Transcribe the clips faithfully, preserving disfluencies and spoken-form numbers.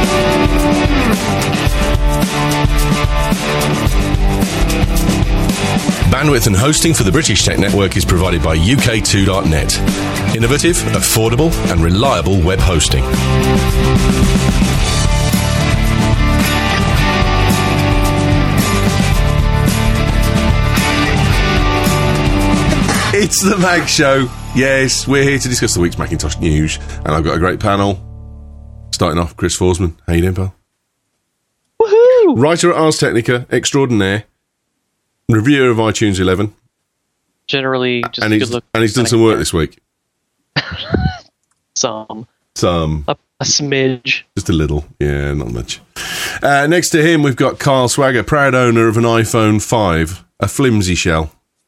Bandwidth and hosting for the British Tech Network is provided by U K two dot net. Innovative, affordable, and reliable web hosting. It's the Mag Show. Yes, we're here to discuss the week's Macintosh news, and I've got a great panel. Starting off, Chris Forsman. How you doing, pal? Woohoo! Writer at Ars Technica, extraordinaire. Reviewer of iTunes eleven. Generally, just and he's, good look. And he's done some work this week. Some. Some. A, a smidge. Just a little. Yeah, not much. Uh, next to him, we've got Carl Swagger, proud owner of an iPhone five, a flimsy shell.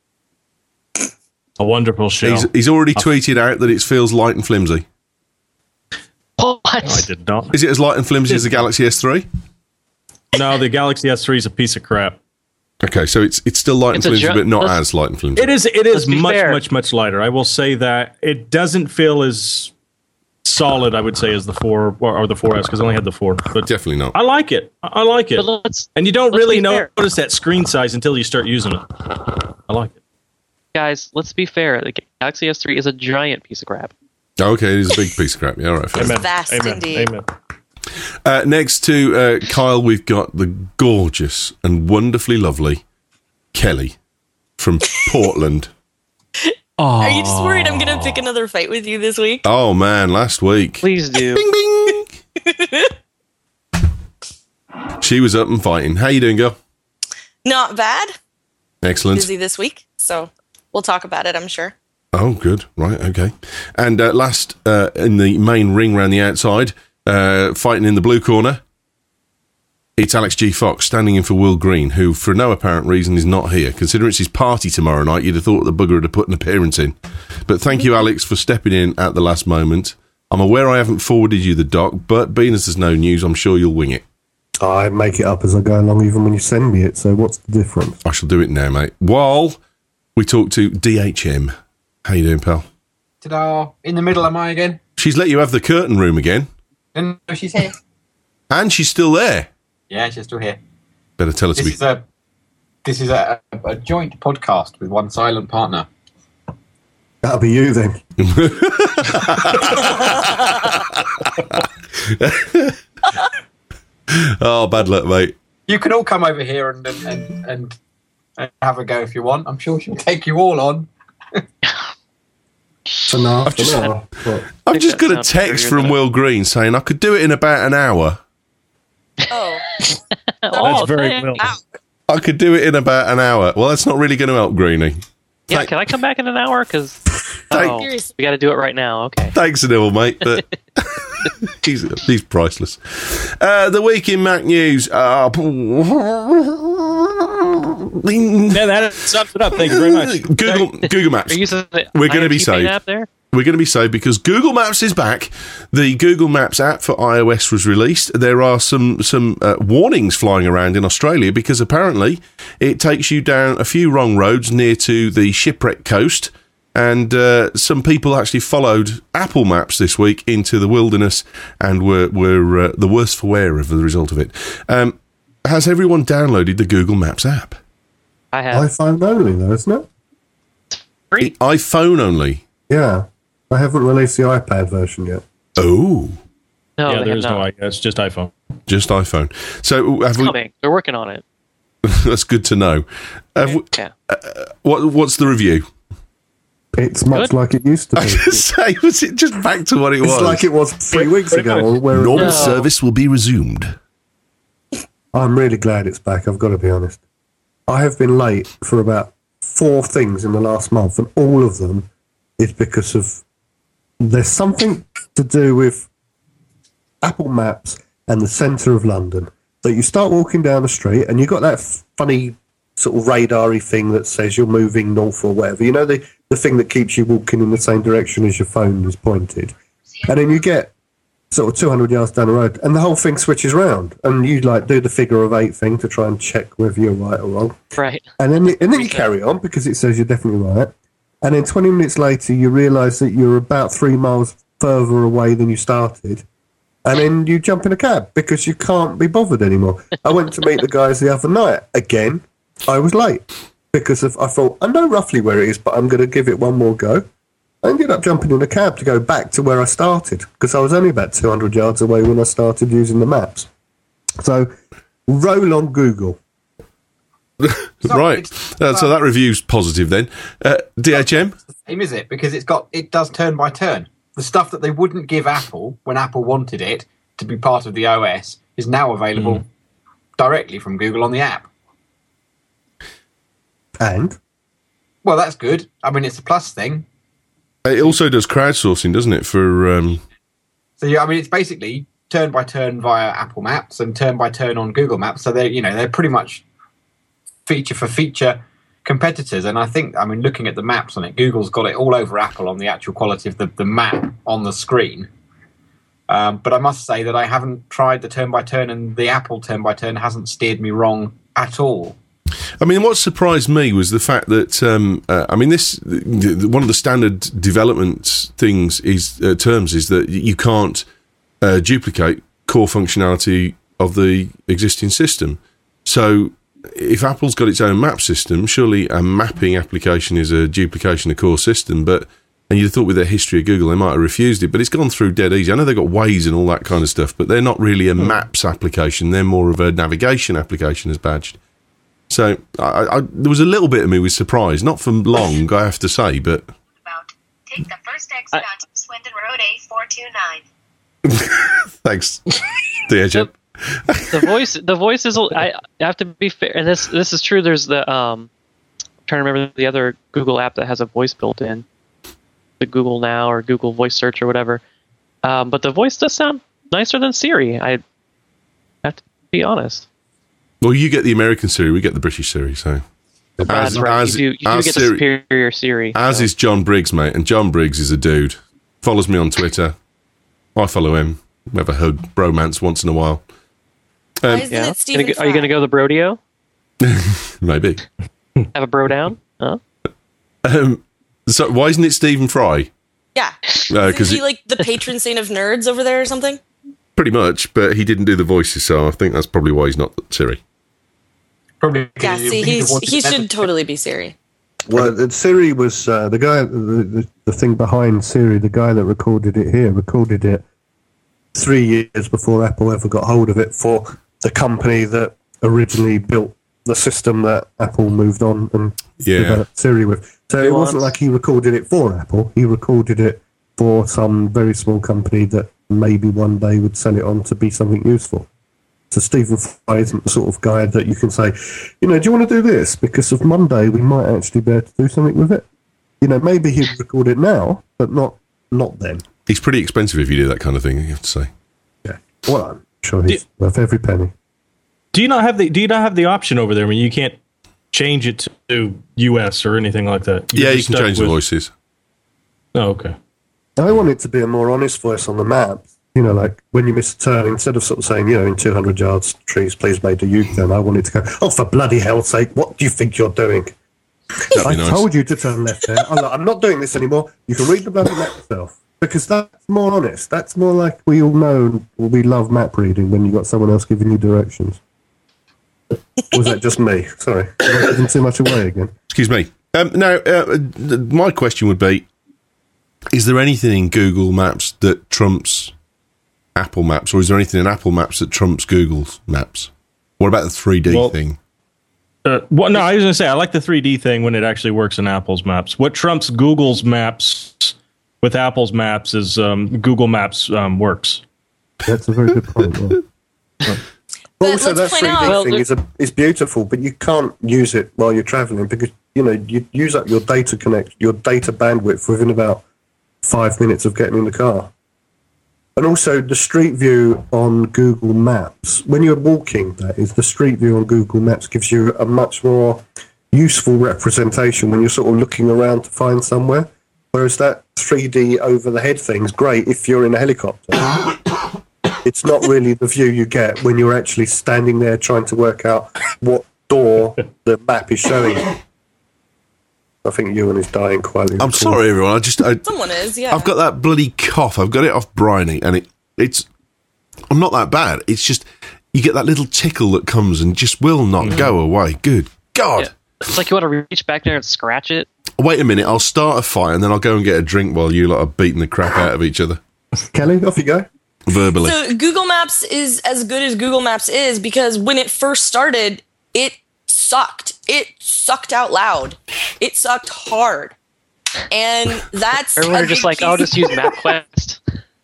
A wonderful shell. He's, he's already tweeted out that it feels light and flimsy. What? I did not. Is it as light and flimsy as the Galaxy S three? No, the Galaxy S three is a piece of crap. Okay, so it's it's still light It's and a flimsy, ju- but not let's- as light and flimsy. It is. It is be much, fair. much, much lighter. I will say that it doesn't feel as solid. I would say as the four or, or the four S because I only had the four. But Definitely not. I like it. I I like it. But let's, And you don't let's really be fair. notice that screen size until you start using it. I like it. guys, let's be fair. The Galaxy S three is a giant piece of crap. Oh, okay, it is a big piece of crap. Yeah, all right. Fair. Amen. Vast Amen. indeed. Amen. Uh, next to uh, Kyle, we've got the gorgeous and wonderfully lovely Kelly from Portland. Are you just worried I'm going to pick another fight with you this week? Oh, man, last week. Please do. Bing, bing. She was up and fighting. How you doing, girl? Not bad. Excellent. Busy this week, so we'll talk about it, I'm sure. Oh, good. Right, okay. And uh, last, uh, in the main ring round the outside, uh, fighting in the blue corner, it's Alex G. Fox, standing in for Will Green, who, for no apparent reason, is not here. Considering it's his party tomorrow night, you'd have thought the bugger would have put an appearance in. But thank you, Alex, for stepping in at the last moment. I'm aware I haven't forwarded you the doc, but being as there's no news, I'm sure you'll wing it. I make it up as I go along, even when you send me it, so what's the difference? I shall do it now, mate. While we talk to D H M. How you doing, pal? Ta-da! In the middle, am I again? She's let you have the curtain room again. No, she's here. And she's still there. Yeah, she's still here. Better tell her to This be... is a this is a, a joint podcast with one silent partner. That'll be you then. Oh, bad luck, mate. You can all come over here and and, and and and have a go if you want. I'm sure she'll take you all on. For now, I've just- for now. What? I've think just that got a sounds text very from good. Will Green saying I could do it in about an hour. Oh. Oh, very thank- Will. Ow. I could do it in about an hour. Well, that's not really going to help, Greenie. Yeah, Thank- can I come back in an hour? Because Thank- oh, we got to do it right now. Okay. Thanks, Anil, mate. But he's, he's priceless. Uh, the week in Mac News. Uh, Yeah, that sums it up. Thank you very much. Google Google Maps. Are you using the We're gonna be I M T saved. app there? We're going to be saved because Google Maps is back. The Google Maps app for iOS was released. There are some some uh, warnings flying around in Australia because apparently it takes you down a few wrong roads near to the Shipwreck Coast, and uh, some people actually followed Apple Maps this week into the wilderness and were were uh, the worse for wear of the result of it. Um, has everyone downloaded the Google Maps app? I have. iPhone only, though, isn't it? Free. iPhone only. Yeah. I haven't released the iPad version yet. Oh, No, yeah, they there have is no. not. I- It's just iPhone. just iPhone. So have It's we? coming. They're working on it. That's good to know. Have we, Yeah. what what's the review? It's much Good. like it used to I be. was going to say, was it just back to what it was? It's like it was three weeks Pretty ago. much. Or where Normal No. service will be resumed. I'm really glad it's back, I've got to be honest. I have been late for about four things in the last month, and all of them is because of... There's something to do with Apple Maps and the centre of London. That you start walking down the street, and you've got that funny sort of radar-y thing that says you're moving north or whatever. You know, the, the thing that keeps you walking in the same direction as your phone is pointed. And then you get sort of two hundred yards down the road, and the whole thing switches round, and you like do the figure of eight thing to try and check whether you're right or wrong, Right. and then and then you carry on because it says you're definitely right, and then twenty minutes later you realise that you're about three miles further away than you started, and then you jump in a cab because you can't be bothered anymore. I went to meet the guys the other night. Again, I was late because of, I thought, I know roughly where it is, but I'm going to give it one more go. I ended up jumping in a cab to go back to where I started because I was only about two hundred yards away when I started using the maps. So, roll on Google. Right. Uh, so that review's positive then. Uh, D H M? Same, is it? Because it's got it does turn by turn. The stuff that they wouldn't give Apple when Apple wanted it to be part of the O S is now available mm. directly from Google on the app. And? Well, that's good. I mean, it's a plus thing. It also does crowdsourcing, doesn't it? For um... so yeah, I mean, it's basically turn by turn via Apple Maps and turn by turn on Google Maps. So they're you know they're pretty much feature for feature competitors. And I think, I mean, looking at the maps on it, Google's got it all over Apple on the actual quality of the, the map on the screen. Um, but I must say that I haven't tried the turn by turn, and the Apple turn by turn hasn't steered me wrong at all. I mean, what surprised me was the fact that, um, uh, I mean, this the, the, one of the standard development things is uh, terms is that you can't uh, duplicate core functionality of the existing system. So if Apple's got its own map system, surely a mapping application is a duplication of core system. But and you'd have thought with their history of Google, they might have refused it. But it's gone through dead easy. I know they've got Waze and all that kind of stuff, but they're not really a hmm. maps application. They're more of a navigation application as badged. So I, I, there was a little bit of me was surprised, not for long, I have to say, but... About take the first exit I, onto Swindon Road A four two nine. Thanks, D H M. The voice, the voice is. I have to be fair, and this this is true. There's the um, I'm trying to remember the other Google app that has a voice built in, the Google Now or Google Voice Search or whatever. Um, but the voice does sound nicer than Siri. I have to be honest. Well, you get the American Siri, we get the British Siri. So as, That's right. As, you do, you do get Siri, the superior Siri. As so. is John Briggs, mate, and John Briggs is a dude. Follows me on Twitter. I follow him. We have a hug bromance once in a while. Um, Why isn't yeah. it Stephen go, Are you going to go the Brodeo? Maybe. Have a bro down? Huh? Um, so why isn't it Stephen Fry? Yeah. Uh, Is he like the patron saint of nerds over there or something? Pretty much, but he didn't do the voices, so I think that's probably why he's not Siri. Probably. Yeah, see, he's, he should totally be Siri. Well, Siri was uh, the guy, the, the, the thing behind Siri, the guy that recorded it here, recorded it three years before Apple ever got hold of it for the company that originally built the system that Apple moved on and yeah. developed Siri with. So it wasn't like he recorded it for Apple. He recorded it for some very small company that maybe one day would sell it on to be something useful. So Stephen Fry isn't the sort of guy that you can say, you know, do you want to do this? Because of Monday, we might actually be able to do something with it. You know, maybe he'd record it now, but not not then. He's pretty expensive if you do that kind of thing, you have to say. Yeah. Well, I'm sure he's do, worth every penny. Do you not have the Do you not have the option over there? I mean, you can't change it to U S or anything like that. You're yeah, you can change with... the voices. Oh, okay. I want it to be a more honest voice on the map. You know, like when you miss a turn, instead of sort of saying, you know, in two hundred yards, trees, please make a U-turn, I want it to go, oh, for bloody hell's sake, what do you think you're doing? I nice. told you to turn left there. I'm, like, I'm not doing this anymore. You can read the bloody map yourself. Because that's more honest. That's more like we all know, we love map reading when you've got someone else giving you directions. Or was that just me? Sorry. Am I giving too much away again? Excuse me. Um, now, uh, my question would be, is there anything in Google Maps that trumps Apple Maps, or is there anything in Apple Maps that trumps Google's Maps? What about the three D well, thing? Uh, well, no, I was going to say, I like the three D thing when it actually works in Apple's Maps. What trumps Google's Maps with Apple's Maps is um, Google Maps um, works. That's a very good point. Yeah. Right. But also, that three D out, thing is, a, is beautiful, but you can't use it while you're traveling because, you know, you use up your data connect, your data bandwidth within about five minutes of getting in the car. And also, the street view on Google Maps, when you're walking, that is, the street view on Google Maps gives you a much more useful representation when you're sort of looking around to find somewhere. Whereas that three D over-the-head thing is great if you're in a helicopter. It's not really the view you get when you're actually standing there trying to work out what door the map is showing you. I think Ewan is dying quietly. I'm sorry, everyone. I just I, someone is. Yeah, I've got that bloody cough. I've got it off Bryony, and it it's I'm not that bad. It's just you get that little tickle that comes and just will not mm-hmm. go away. Good God. Yeah. It's like you want to reach back there and scratch it. Wait a minute, I'll start a fight and then I'll go and get a drink while you lot are beating the crap out of each other. Kelly, off you go. Verbally. So Google Maps is as good as Google Maps is because when it first started, it sucked. It sucked out loud. It sucked hard. And that's... Everyone are just like, I'll just use MapQuest.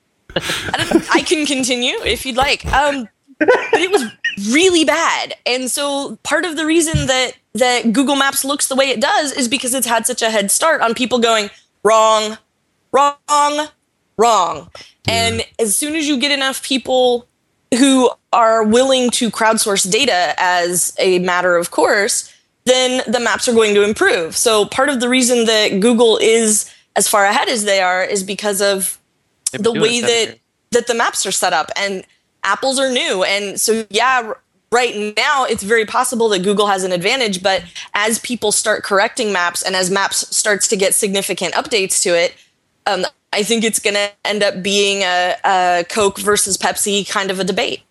I, I can continue if you'd like. Um, but it was really bad. And so part of the reason that, that Google Maps looks the way it does is because it's had such a head start on people going, wrong, wrong, wrong. And yeah. as soon as you get enough people who are willing to crowdsource data as a matter of course, then the maps are going to improve. So part of the reason that Google is as far ahead as they are is because of the way that, that the maps are set up. And Apple's are new. And so, yeah, right now it's very possible that Google has an advantage. But as people start correcting maps and as maps starts to get significant updates to it, um, I think it's going to end up being a, a Coke versus Pepsi kind of a debate.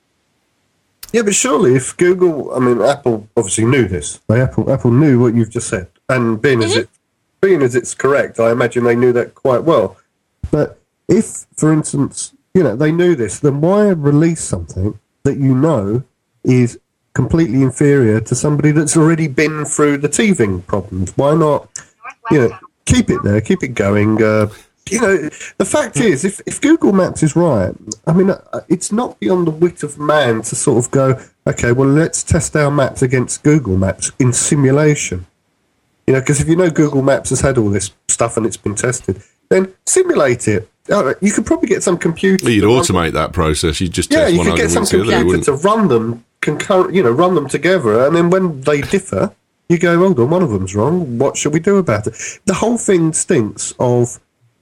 Yeah, but surely if Google, I mean, Apple obviously knew this. Like Apple, Apple knew what you've just said, and being mm-hmm. as it, being as it's correct, I imagine they knew that quite well. But if, for instance, you know they knew this, then why release something that you know is completely inferior to somebody that's already been through the teething problems? Why not, you know, keep it there, keep it going? Uh, You know, the fact is, if, if Google Maps is right, I mean, it's not beyond the wit of man to sort of go, okay, well, let's test our maps against Google Maps in simulation. You know, because if you know Google Maps has had all this stuff and it's been tested, then simulate it. Oh, you could probably get some computer. Well, you'd automate that process. You'd just yeah, test you one could get some computer computer to run them concurrent. You know, run them together, and then when they differ, you go, hold on, one of them's wrong. What should we do about it? The whole thing stinks of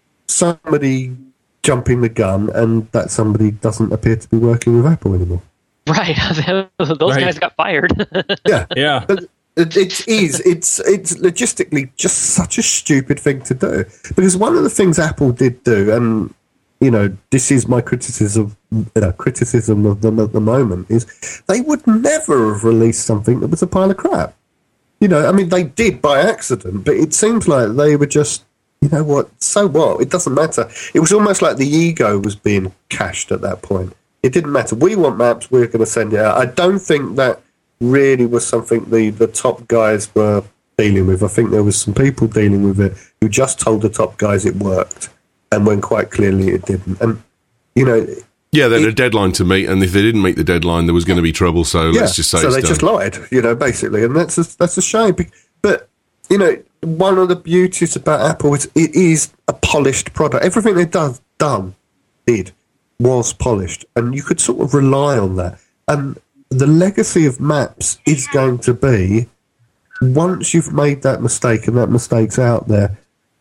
somebody jumping the gun, and that somebody doesn't appear to be working with Apple anymore. Right, those right. guys got fired. yeah, yeah. It, it is. It's it's logistically just such a stupid thing to do. Because one of the things Apple did do, and you know, this is my criticism, you know, criticism of them at the moment, is they would never have released something that was a pile of crap. You know, I mean, they did by accident, but it seems like they were just. You know what? So what? It doesn't matter. It was almost like the ego was being cashed at that point. It didn't matter. We want maps. We're going to send it out. I don't think that really was something the, the top guys were dealing with. I think there was some people dealing with it who just told the top guys it worked, and when quite clearly it didn't. And, you know... Yeah, they had a deadline to meet, and if they didn't meet the deadline, there was going to be trouble, so yeah, let's just say so it's they done. just lied, you know, basically. And that's a, that's a shame. But, you know... One of the beauties about Apple is it is a polished product. Everything they've done, done, did, was polished. And you could sort of rely on that. And the legacy of Maps is going to be, once you've made that mistake and that mistake's out there,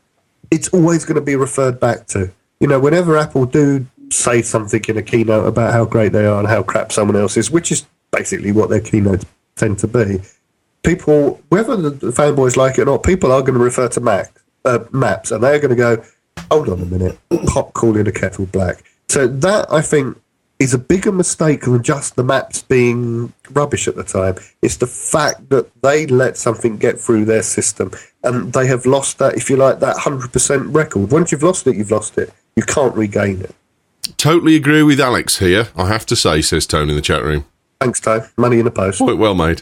it's always going to be referred back to. You know, whenever Apple do say something in a keynote about how great they are and how crap someone else is, which is basically what their keynotes tend to be, people, whether the fanboys like it or not, people are going to refer to Mac, uh, maps, and they're going to go, hold on a minute, pot calling a kettle black. So that, I think, is a bigger mistake than just the maps being rubbish at the time. It's the fact that they let something get through their system, and they have lost that, if you like, that one hundred percent record. Once you've lost it, you've lost it. You can't regain it. Totally agree with Alex here, I have to say, says Tone in the chat room. Thanks, Tone. Money in the post. Point well made.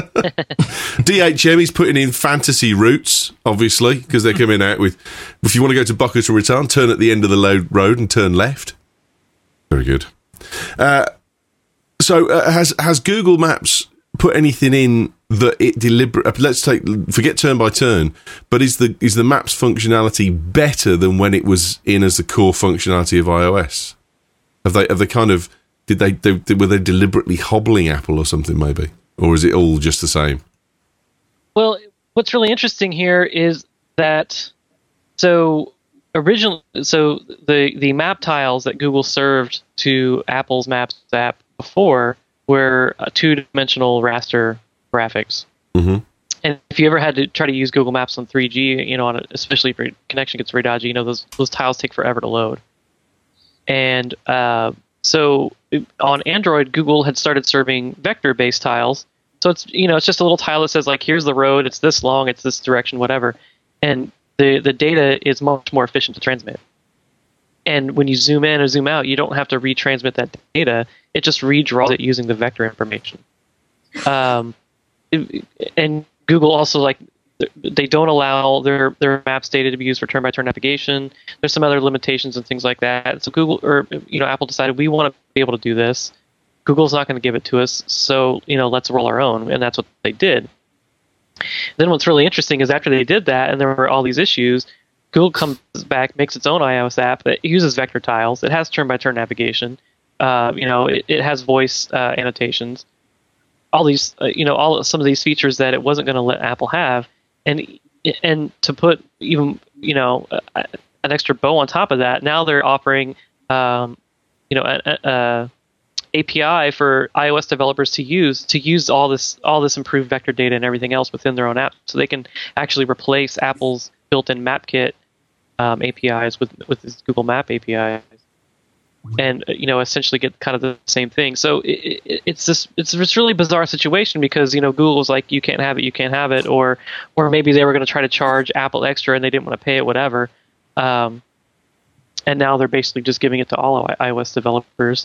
D H M is putting in fantasy routes, obviously, because they're coming out with, if you want to go to Boca to Raton, turn at the end of the load road and turn left. Very good. Uh, so uh, has has Google Maps put anything in that it deliberate? Let's take forget turn by turn, but is the is the Maps functionality better than when it was in as the core functionality of iOS? Have they have they kind of did they, they were they deliberately hobbling Apple or something maybe? Or is it all just the same? Well, what's really interesting here is that so originally, so the the map tiles that Google served to Apple's Maps app before were uh, two-dimensional raster graphics. Mm-hmm. And if you ever had to try to use Google Maps on three G, you know, on a, especially if your connection gets very dodgy, you know, those those tiles take forever to load. And uh, So on Android, Google had started serving vector-based tiles. So it's you know it's just a little tile that says like here's the road, it's this long, it's this direction, whatever, and the the data is much more efficient to transmit. And when you zoom in or zoom out, you don't have to retransmit that data. It just redraws it using the vector information. Um, and Google also like they don't allow their their maps data to be used for turn-by-turn navigation. There's some other limitations and things like that. So Google or you know Apple decided we want to be able to do this. Google's not going to give it to us, so you know let's roll our own, and that's what they did. Then what's really interesting is after they did that, and there were all these issues, Google comes back, makes its own iOS app that uses vector tiles. It has turn-by-turn navigation. Uh, you know, it, it has voice uh, annotations. All these, uh, you know, all some of these features that it wasn't going to let Apple have, and and to put even, you know, uh, an extra bow on top of that, now they're offering, um, you know, a, a A P I for iOS developers to use to use all this all this improved vector data and everything else within their own app, so they can actually replace Apple's built-in MapKit um, A P Is with with this Google Map A P Is, and you know essentially get kind of the same thing. So it, it, it's this it's this really bizarre situation because you know Google's like you can't have it, you can't have it, or or maybe they were going to try to charge Apple extra and they didn't want to pay it, whatever. Um, and now they're basically just giving it to all iOS developers.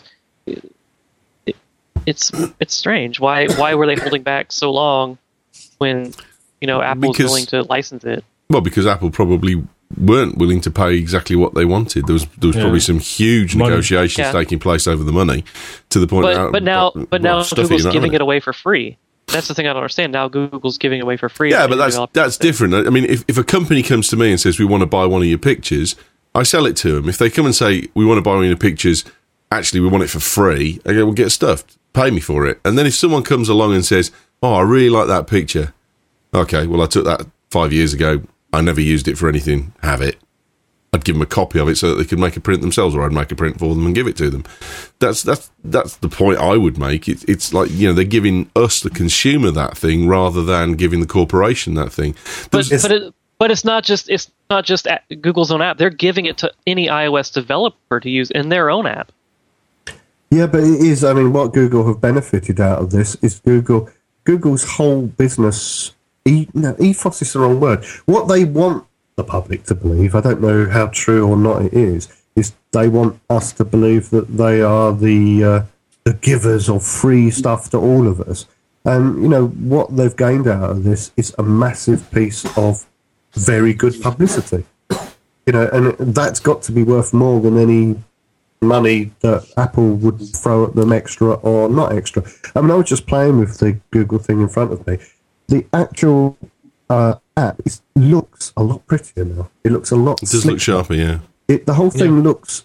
It's it's strange. Why why were they holding back so long when you know Apple's Because- willing to license it? Well, because Apple probably weren't willing to pay exactly what they wanted. There was there was Yeah. probably some huge Money. negotiations Yeah. taking place over the money, to the point. But now, but now but well, now stuff Google's you're not giving having it away for free. That's the thing I don't understand. Now Google's giving it away for free. Yeah, to but that's developers. that's different. I mean, if, if a company comes to me and says we want to buy one of your pictures, I sell it to them. If they come and say we want to buy one of your pictures, actually we want it for free, I go, well, get stuffed. Pay me for it. And then if someone comes along and says, oh, I really like that picture. Okay, well, I took that five years ago. I never used it for anything. Have it. I'd give them a copy of it so that they could make a print themselves, or I'd make a print for them and give it to them. That's that's that's the point I would make. It, it's like, you know, they're giving us, the consumer, that thing rather than giving the corporation that thing. But There's- but it, but it's not just it's not just at Google's own app. They're giving it to any iOS developer to use in their own app. Yeah, but it is. I mean, what Google have benefited out of this is Google. Google's whole business. E, no, ethos is the wrong word. What they want the public to believe, I don't know how true or not it is, is they want us to believe that they are the uh, the givers of free stuff to all of us. And you know what they've gained out of this is a massive piece of very good publicity. You know, and that's got to be worth more than any money that Apple would throw at them, extra or not extra. I mean, I was just playing with the Google thing in front of me. The actual uh, app is, looks a lot prettier now. It looks a lot. It does look sharper, yeah. It, the whole thing looks,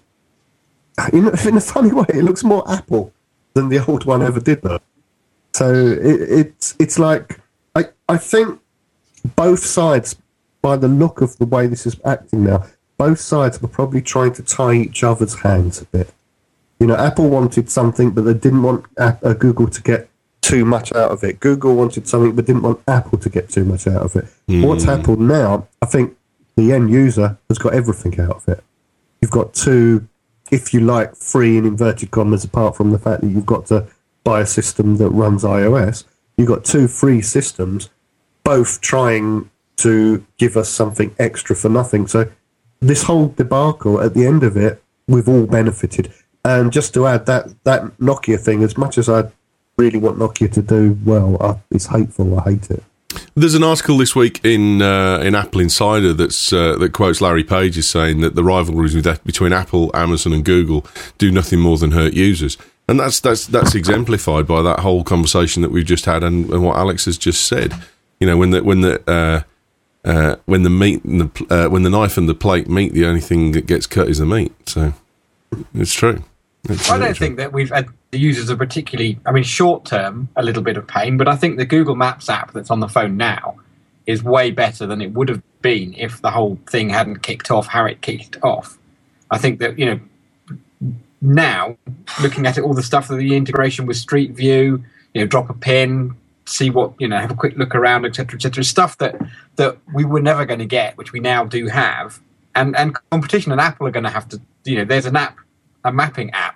in, in a funny way, it looks more Apple than the old one ever did. Though, so it, it's it's like I I think both sides, by the look of the way this is acting now, both sides were probably trying to tie each other's hands a bit. You know, Apple wanted something, but they didn't want uh, Google to get too much out of it. Google wanted something, but didn't want Apple to get too much out of it. Mm. What's happened now, I think the end user has got everything out of it. You've got two, if you like, free in inverted commas, apart from the fact that you've got to buy a system that runs iOS. You've got two free systems, both trying to give us something extra for nothing. So this whole debacle, at the end of it, we've all benefited. And just to add, that, that Nokia thing, as much as I really want Nokia to do well, I, it's hateful. I hate it. There's an article this week in uh, in Apple Insider that's uh, that quotes Larry Page as saying that the rivalries between Apple, Amazon, and Google do nothing more than hurt users, and that's that's that's exemplified by that whole conversation that we've just had and, and what Alex has just said. You know, when the when the uh, uh, when the meat and the uh, when the knife and the plate meet, the only thing that gets cut is the meat. So it's true. It's I really don't true. think that we've had the users are particularly, I mean, short term, a little bit of pain, but I think the Google Maps app that's on the phone now is way better than it would have been if the whole thing hadn't kicked off how it kicked off. I think that, you know, now, looking at it, all the stuff that the integration with Street View, you know, drop a pin, see what, you know, have a quick look around, et cetera, et cetera, stuff that, that we were never going to get, which we now do have. And, and competition and Apple are going to have to, you know, there's an app, a mapping app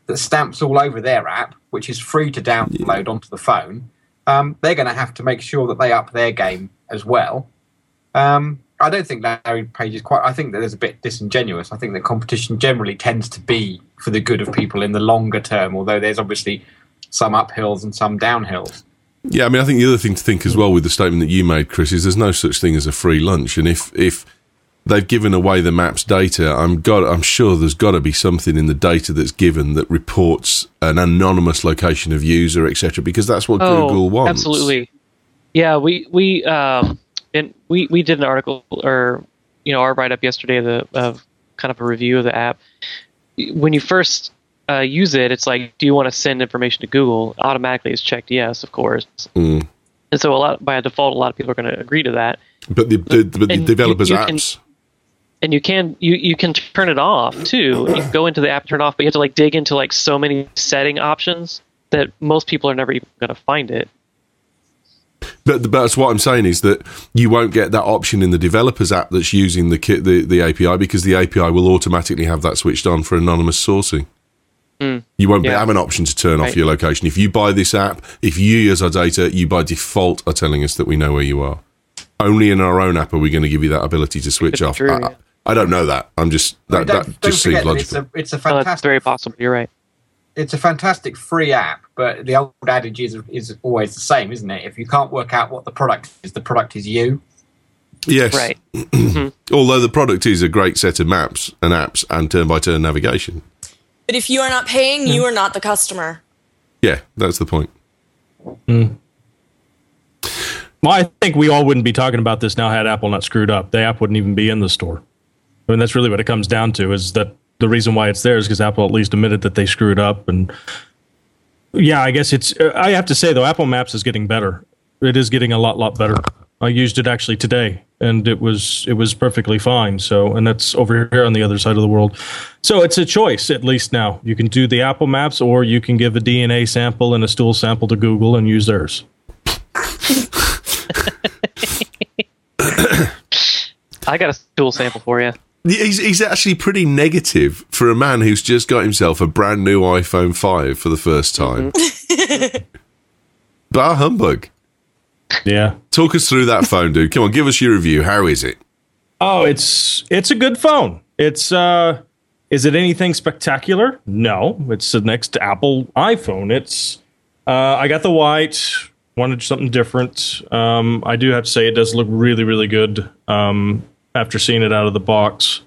that stamps all over their app, which is free to download yeah. onto the phone, um, they're going to have to make sure that they up their game as well. Um, I don't think Larry Page is quite... I think that there's a bit disingenuous. I think that competition generally tends to be for the good of people in the longer term, although there's obviously some uphills and some downhills. Yeah, I mean, I think the other thing to think as well with the statement that you made, Chris, is there's no such thing as a free lunch. And if... if they've given away the maps data, I'm got, I'm sure there's got to be something in the data that's given that reports an anonymous location of user, et cetera, because that's what oh, Google wants. Absolutely. Yeah, we we um and we, we did an article or you know our write up yesterday the of kind of a review of the app. When you first uh, use it, it's like, do you want to send information to Google? Automatically, it's checked yes, of course. Mm. And so a lot by default, a lot of people are going to agree to that. But the, the, the, the developers' you, you apps. Can, And you can you, you can turn it off too. You can go into the app and turn it off, but you have to like dig into like so many setting options that most people are never even going to find it. But, but that's what I'm saying is that you won't get that option in the developer's app that's using the kit, the the A P I, because the A P I will automatically have that switched on for anonymous sourcing. Mm. You won't yeah. have an option to turn right. off your location. If you buy this app, if you use our data, you by default are telling us that we know where you are. Only in our own app are we going to give you that ability to switch off. True, I, yeah. I don't know that. I'm just that, don't, that don't just seems logical. It's a, it's a oh, fantastic. that's very possible. You're right. It's a fantastic free app, but the old adage is is always the same, isn't it? If you can't work out what the product is, the product is you. Yes. Right. mm-hmm. Although the product is a great set of maps and apps and turn-by-turn navigation. But if you are not paying, mm. you are not the customer. Yeah, that's the point. Mm. Well, I think we all wouldn't be talking about this now had Apple not screwed up. The app wouldn't even be in the store. I mean, that's really what it comes down to, is that the reason why it's there is because Apple at least admitted that they screwed up. And yeah, I guess it's, I have to say though, Apple Maps is getting better. It is getting a lot, lot better. I used it actually today and it was, it was perfectly fine. So, and that's over here on the other side of the world. So it's a choice, at least now. You can do the Apple Maps or you can give a D N A sample and a stool sample to Google and use theirs. I got a stool sample for you. He's, he's actually pretty negative for a man who's just got himself a brand new iPhone five for the first time. Mm-hmm. Bah humbug. Yeah. Talk us through that phone, dude. Come on, give us your review. How is it? Oh, it's it's a good phone. It's uh, is it anything spectacular? No, it's the next Apple iPhone. It's uh, I got the white. Wanted something different. Um, I do have to say it does look really, really good um, after seeing it out of the box.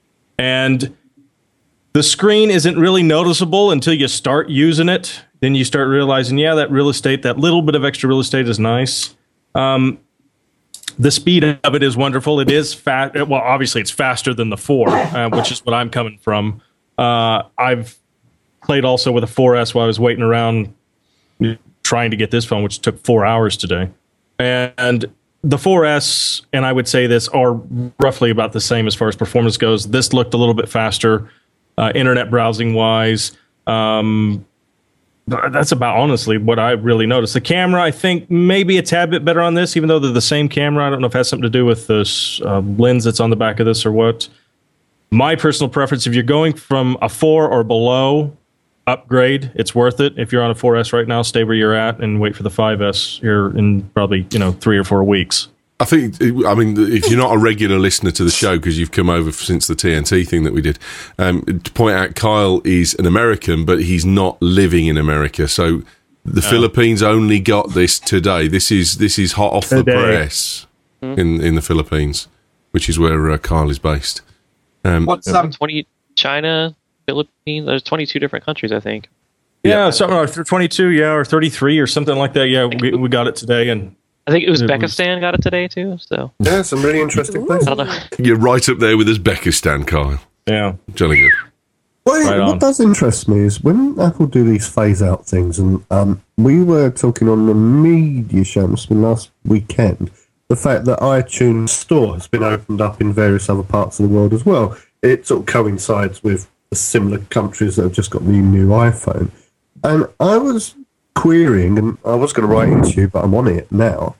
And the screen isn't really noticeable until you start using it. Then you start realizing, yeah, that real estate, that little bit of extra real estate is nice. Um, the speed of it is wonderful. It is fast. Well, obviously, it's faster than the four, uh, which is what I'm coming from. Uh, I've played also with a four S while I was waiting around trying to get this phone, which took four hours today. And the four S, and I would say this, are roughly about the same as far as performance goes. This looked a little bit faster, uh, internet browsing-wise. Um, that's about, honestly, what I really noticed. The camera, I think, maybe a tad bit better on this, even though they're the same camera. I don't know if it has something to do with this uh, lens that's on the back of this or what. My personal preference, if you're going from a four or below, upgrade, it's worth it. If you're on a four S right now, stay where you're at and wait for the five S here in probably, you know, three or four weeks. I think, I mean, if you're not a regular listener to the show because you've come over since the T N T thing that we did, um, to point out, Kyle is an American, but he's not living in America. So the oh. Philippines only got this today. This is this is hot off today. the press mm-hmm. in, in the Philippines, which is where uh, Kyle is based. Um, What's um, twenty China? Philippines. There's twenty-two different countries, I think. Yeah, yeah. something like twenty-two, yeah, or thirty-three, or something like that. Yeah, we, we got it today, and I think Uzbekistan it was, got it today too. So yeah, some really interesting places. You're right up there with Uzbekistan, Kyle. Yeah, jolly good. Well, right what on. does interest me is when Apple do these phase out things, and um, we were talking on the media show, it must have been last weekend, the fact that iTunes Store has been opened up in various other parts of the world as well. It sort of coincides with the similar countries that have just got the new iPhone. And I was querying, and I was going to write into you, but I'm on it now.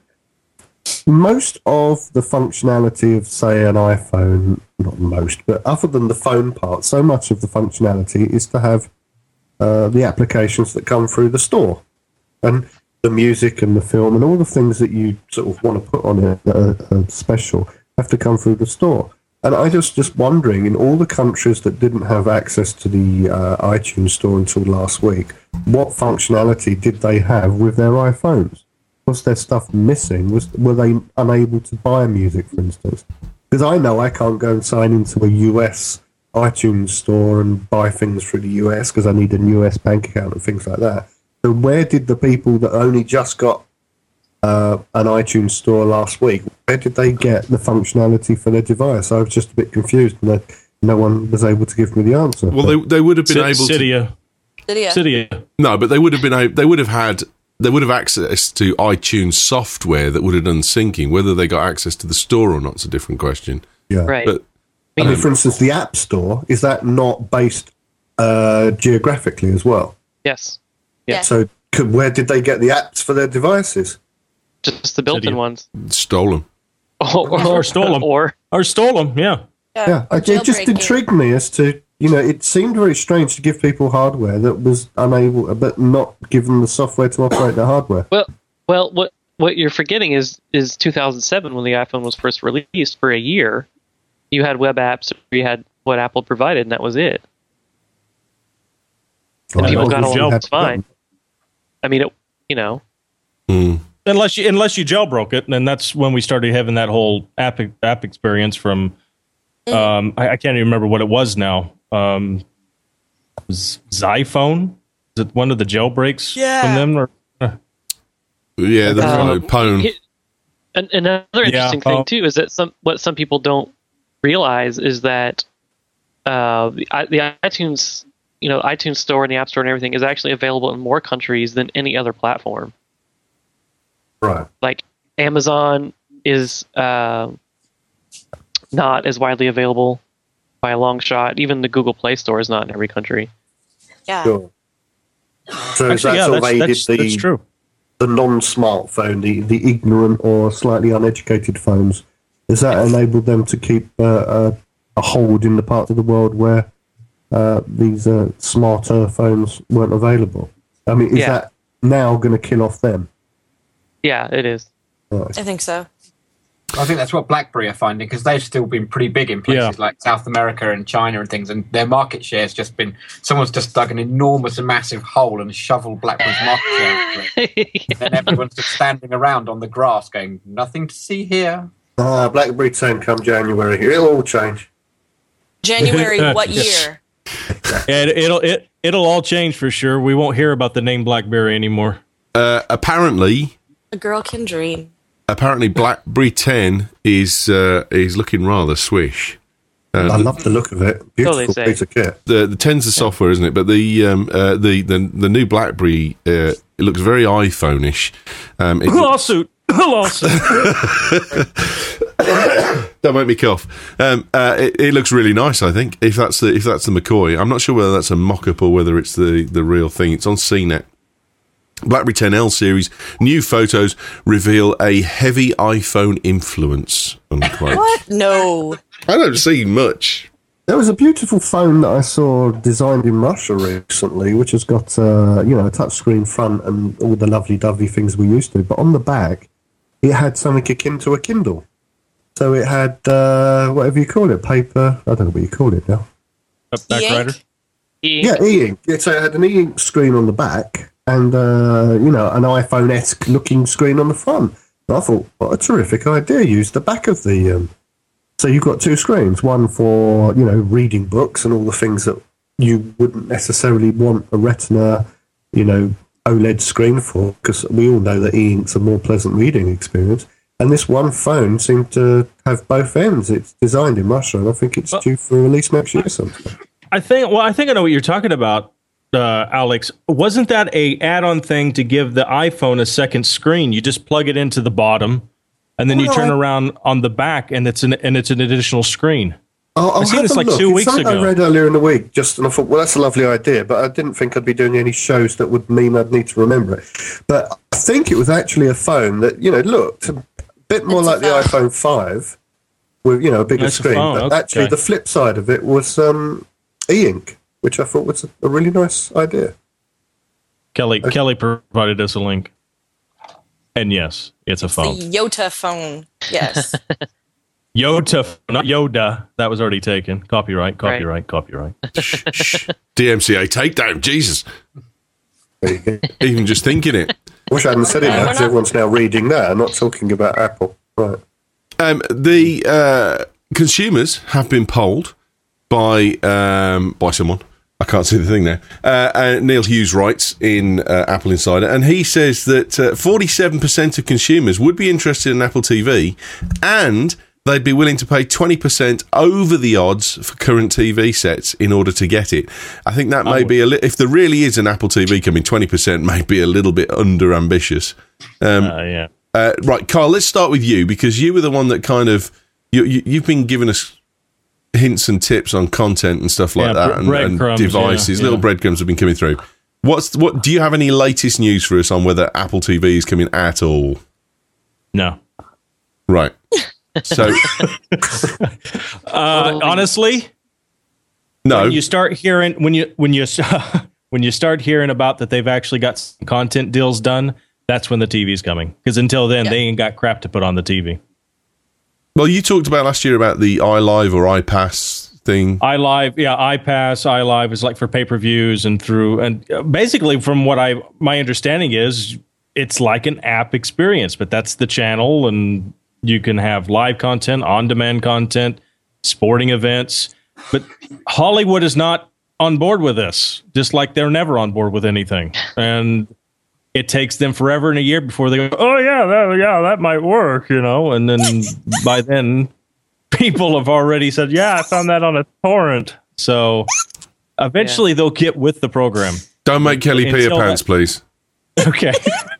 Most of the functionality of, say, an iPhone, not most, but other than the phone part, so much of the functionality is to have uh, the applications that come through the store, and the music and the film and all the things that you sort of want to put on it that are, are special have to come through the store. And I just just wondering, in all the countries that didn't have access to the uh, iTunes store until last week, what functionality did they have with their iPhones? Was their stuff missing? Was were they unable to buy music, for instance? Because I know I can't go and sign into a U S iTunes store and buy things through the U S because I need a U S bank account and things like that. So where did the people that only just got uh, an iTunes store last week, where did they get the functionality for their device? I was just a bit confused, and that no one was able to give me the answer. Well, they they would have been able Cydia. to. Cydia. Cydia. No, but they would have been able, they would have had they would have access to iTunes software that would have done syncing. Whether they got access to the store or not is a different question. Yeah. Right. But I mean, for instance, the App Store, is that not based uh, geographically as well? Yes. Yeah. So could, where did they get the apps for their devices? Just the built-in Cydia. ones. stole them. Or, Or stole them. Or Or stole them, yeah. Yeah, or it just jailbreaking. intrigued me as to, you know, it seemed very strange to give people hardware that was unable, but not give them the software to operate their hardware. well, well, what what you're forgetting is is two thousand seven when the iPhone was first released. For a year, you had web apps, or you had what Apple provided, and that was it. And Right. people Well, got we along had just fine. I mean, it, you know, Mm. Unless you unless you jailbroke it, and that's when we started having that whole app app experience from. Um, I, I can't even remember what it was now. Um, was Xiphone? Is it one of the jailbreaks Yeah. from them? Or, Yeah, the Um, Pone. It- an, another interesting oh. thing too is that some what some people don't realize is that uh, the, i- the iTunes, you know, iTunes Store and the App Store and everything is actually available in more countries than any other platform. Right. Like Amazon is uh, not as widely available by a long shot. Even the Google Play Store is not in every country. Yeah. Sure. So is actually, that yeah, sort of that's, aided that's, the, that's true. the non-smartphone, the, the ignorant or slightly uneducated phones? Has that enabled them to keep uh, a, a hold in the part of the world where uh, these uh, smarter phones weren't available? I mean, is Yeah. that now going to kill off them? Yeah, it is. Right. I think so. I think that's what BlackBerry are finding, because they've still been pretty big in places Yeah. like South America and China and things, and their market share has just been, someone's just dug an enormous and massive hole and shoveled BlackBerry's market share into it. And then everyone's just standing around on the grass going, nothing to see here. Ah, BlackBerry ten come January. It'll all change. January, what Yes. year? Yeah, it, it'll it it'll all change for sure. We won't hear about the name BlackBerry anymore. Uh, apparently, A girl can dream. apparently, BlackBerry ten is uh, is looking rather swish. Uh, I love the look of it. So Beautiful they say. piece of kit. the the ten's the software, isn't it? But the um, uh, the, the the new BlackBerry uh, it looks very iPhone-ish. Um, it, Lawsuit, lawsuit. don't make me cough. Um, uh, it, it looks really nice. I think if that's the if that's the McCoy, I'm not sure whether that's a mock-up or whether it's the the real thing. It's on C net. BlackBerry ten L series new photos reveal a heavy iPhone influence. Unquote. What? No. I don't see much. There was a beautiful phone that I saw designed in Russia recently, which has got uh, you know a touchscreen front and all the lovely-dovey things we used to. But on the back, it had something akin to a Kindle. So it had uh, whatever you call it, paper. I don't know what you call it now. Back E-ink? rider. E- Yeah, e-ink. Yeah, so it had an e-ink screen on the back and uh, you know an iPhone-esque looking screen on the front. And I thought, what a terrific idea! Use the back of the. Um, So you've got two screens, one for, you know, reading books and all the things that you wouldn't necessarily want a Retina, you know, OLED screen for, because we all know that e-ink's a more pleasant reading experience. And this one phone seemed to have both ends. It's designed in Russia, and I think it's due for release next year sometime. I think. Well, I think I know what you're talking about, uh, Alex. Wasn't that a add-on thing to give the iPhone a second screen? You just plug it into the bottom, and then you Well, turn I- around on the back, and it's an and it's an additional screen. I'll, I'll I seen have this a like look. two It's weeks something ago. I read earlier in the week, just and I thought, well, that's a lovely idea, but I didn't think I'd be doing any shows that would mean I'd need to remember it. But I think it was actually a phone that you know looked a bit more It's a like the phone. iPhone five, with you know a bigger That's a screen. phone, But actually, okay. the flip side of it was um, e-ink. which I thought was a, a really nice idea. Kelly Okay. Kelly provided us a link. And yes, it's a phone. The Yota phone. Yes. Yoda, not Yoda. That was already taken. Copyright, copyright, Right. copyright. D M C A takedown, Jesus. There you go. Even just thinking it. Wish I hadn't said it now, because everyone's now reading that and not talking about Apple. Right. Um, the uh, consumers have been polled by um, by someone. I can't see the thing now. Uh, uh, Neil Hughes writes in uh, Apple Insider, and he says that uh, forty-seven percent of consumers would be interested in Apple T V, and they'd be willing to pay twenty percent over the odds for current T V sets in order to get it. I think that may Oh. be a li- if there really is an Apple T V coming, twenty percent may be a little bit under ambitious. Um, Uh, yeah. Uh, right, Carl, let's start with you, because you were the one that kind of you, you, you've been giving us hints and tips on content and stuff like Yeah, that, bre- and, and breadcrumbs, devices. yeah, Little yeah. breadcrumbs have been coming through. What's what? Do you have any latest news for us on whether Apple T V is coming at all? No. Right. So Uh, honestly, no, when you start hearing when you when you when you start hearing about that they've actually got some content deals done, that's when the T V's coming. Because until then, Yeah. they ain't got crap to put on the T V. well, you talked about last year about the iLive or iPass thing. iLive, yeah, iPass, iLive is like for pay per views and through, and uh, basically, from what I my understanding is, it's like an app experience, but that's the channel, and you can have live content, on demand content, sporting events. But Hollywood is not on board with this, just like they're never on board with anything, and it takes them forever and a year before they go, oh yeah, that, yeah, that might work, you know, and then by then. People have already said, yeah, I found that on a torrent. So eventually they'll get with the program. Don't make Kelly pee her Until pants, that- please. Okay.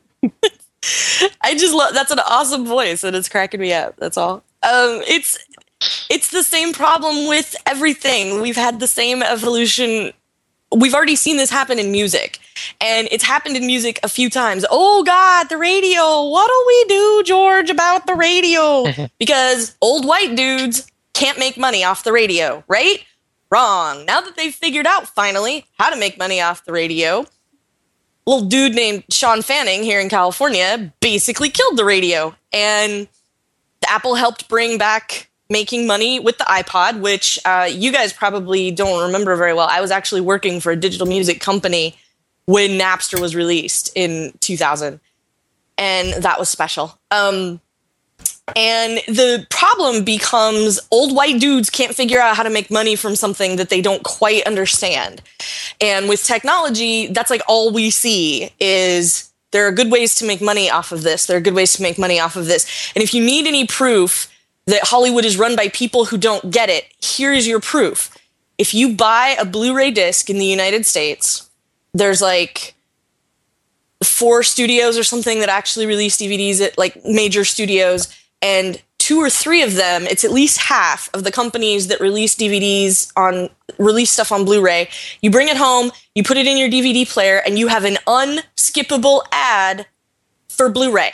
I just love that's an awesome voice and it's cracking me up. That's all. Um, it's it's the same problem with everything. We've had the same evolution. We've already seen this happen in music, and it's happened in music a few times. Oh God, the radio! What do we do, George, about the radio? Because old white dudes can't make money off the radio, right? Wrong. Now that they've figured out finally how to make money off the radio, little dude named Sean Fanning here in California basically killed the radio. And Apple helped bring back making money with the iPod, which uh, you guys probably don't remember very well. I was actually working for a digital music company when Napster was released in two thousand. And that was special. Um, and the problem becomes old white dudes can't figure out how to make money from something that they don't quite understand. And with technology, that's like all we see is there are good ways to make money off of this. There are good ways to make money off of this. And if you need any proof that Hollywood is run by people who don't get it, here's your proof. If you buy a Blu-ray disc in the United States, there's like four studios or something that actually release D V Ds at like major studios, and two or three of them, it's at least half of the companies that release D V Ds on release stuff on Blu-ray. You bring it home, you put it in your D V D player, and you have an unskippable ad for Blu-ray.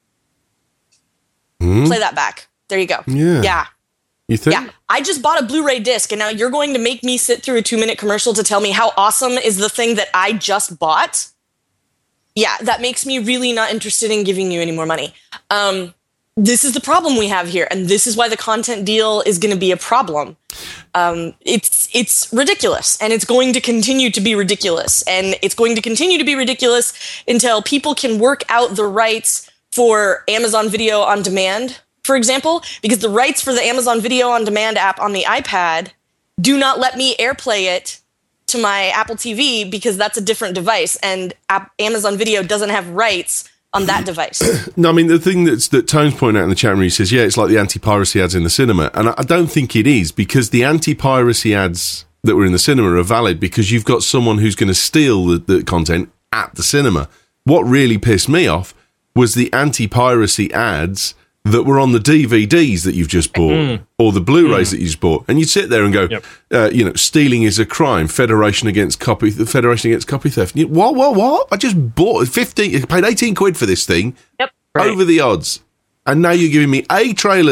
Hmm? Play that back. There you go. Yeah. Yeah. You think? Yeah. I just bought a Blu-ray disc, and now you're going to make me sit through a two-minute commercial to tell me how awesome is the thing that I just bought? Yeah, that makes me really not interested in giving you any more money. Um, this is the problem we have here, and this is why the content deal is going to be a problem. Um, it's it's ridiculous, and it's going to continue to be ridiculous, and it's going to continue to be ridiculous until people can work out the rights for Amazon Video on Demand, for example, because the rights for the Amazon Video on Demand app on the iPad do not let me AirPlay it to my Apple T V because that's a different device, and App- Amazon Video doesn't have rights on that device. No, I mean, the thing that's, that Tone's pointing out in the chat room, he says, yeah, it's like the anti-piracy ads in the cinema. And I, I don't think it is, because the anti-piracy ads that were in the cinema are valid because you've got someone who's going to steal the, the content at the cinema. What really pissed me off was the anti-piracy ads that were on the D V Ds that you've just bought Mm. or the Blu-rays mm. that you just bought. And you'd sit there and go, Yep. uh, you know, stealing is a crime, Federation against copy, the Federation against copy theft. You, what, what, what? I just bought fifteen, I paid eighteen quid for this thing Yep. Right. over the odds. And now you're giving me A, trailers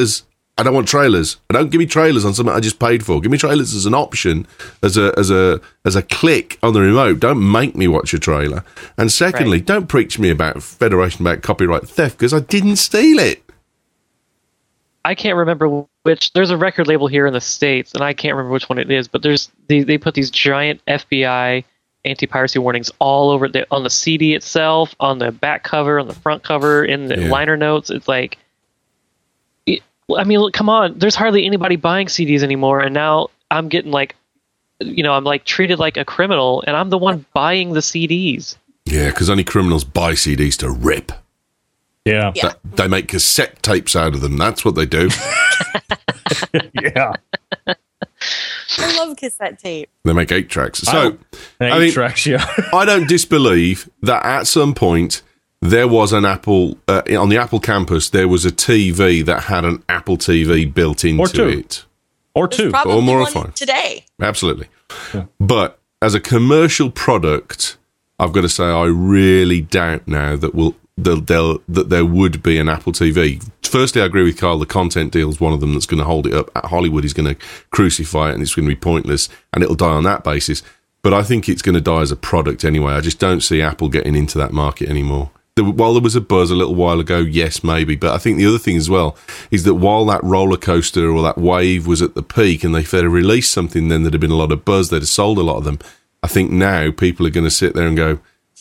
I don't want trailers. I don't give me trailers on something I just paid for. Give me trailers as an option, as a as a as a click on the remote. Don't make me watch a trailer. And secondly, Right. don't preach to me about Federation about copyright theft because I didn't steal it. I can't remember which. There's a record label here in the States, and I can't remember which one it is. But there's they, they put these giant F B I anti-piracy warnings all over the, on the C D itself, on the back cover, on the front cover, in the Yeah. liner notes. It's like, it, I mean, look, come on. There's hardly anybody buying C Ds anymore, and now I'm getting like, you know, I'm like treated like a criminal, and I'm the one buying the C Ds. Yeah, because only criminals buy C Ds to rip. Yeah. Yeah. They make cassette tapes out of them. That's what they do. Yeah. I love cassette tape. They make eight tracks. So, I- I Eight mean, tracks, yeah. I don't disbelieve that at some point there was an Apple, uh, on the Apple campus, there was a T V that had an Apple T V built into Or two. it. Or There's two. probably Or more one fine. today. Absolutely. But as a commercial product, I've got to say I really doubt now that will that they'll, that there would be an Apple T V. Firstly, I agree with Carl. The content deal is one of them that's going to hold it up. Hollywood is going to crucify it, and it's going to be pointless, and it'll die on that basis. But I think it's going to die as a product anyway. I just don't see Apple getting into that market anymore. There, while there was a buzz a little while ago, yes, maybe. But I think the other thing as well is that while that roller coaster or that wave was at the peak, and they had released something then there'd have been a lot of buzz, they'd have sold a lot of them. I think now people are going to sit there and go,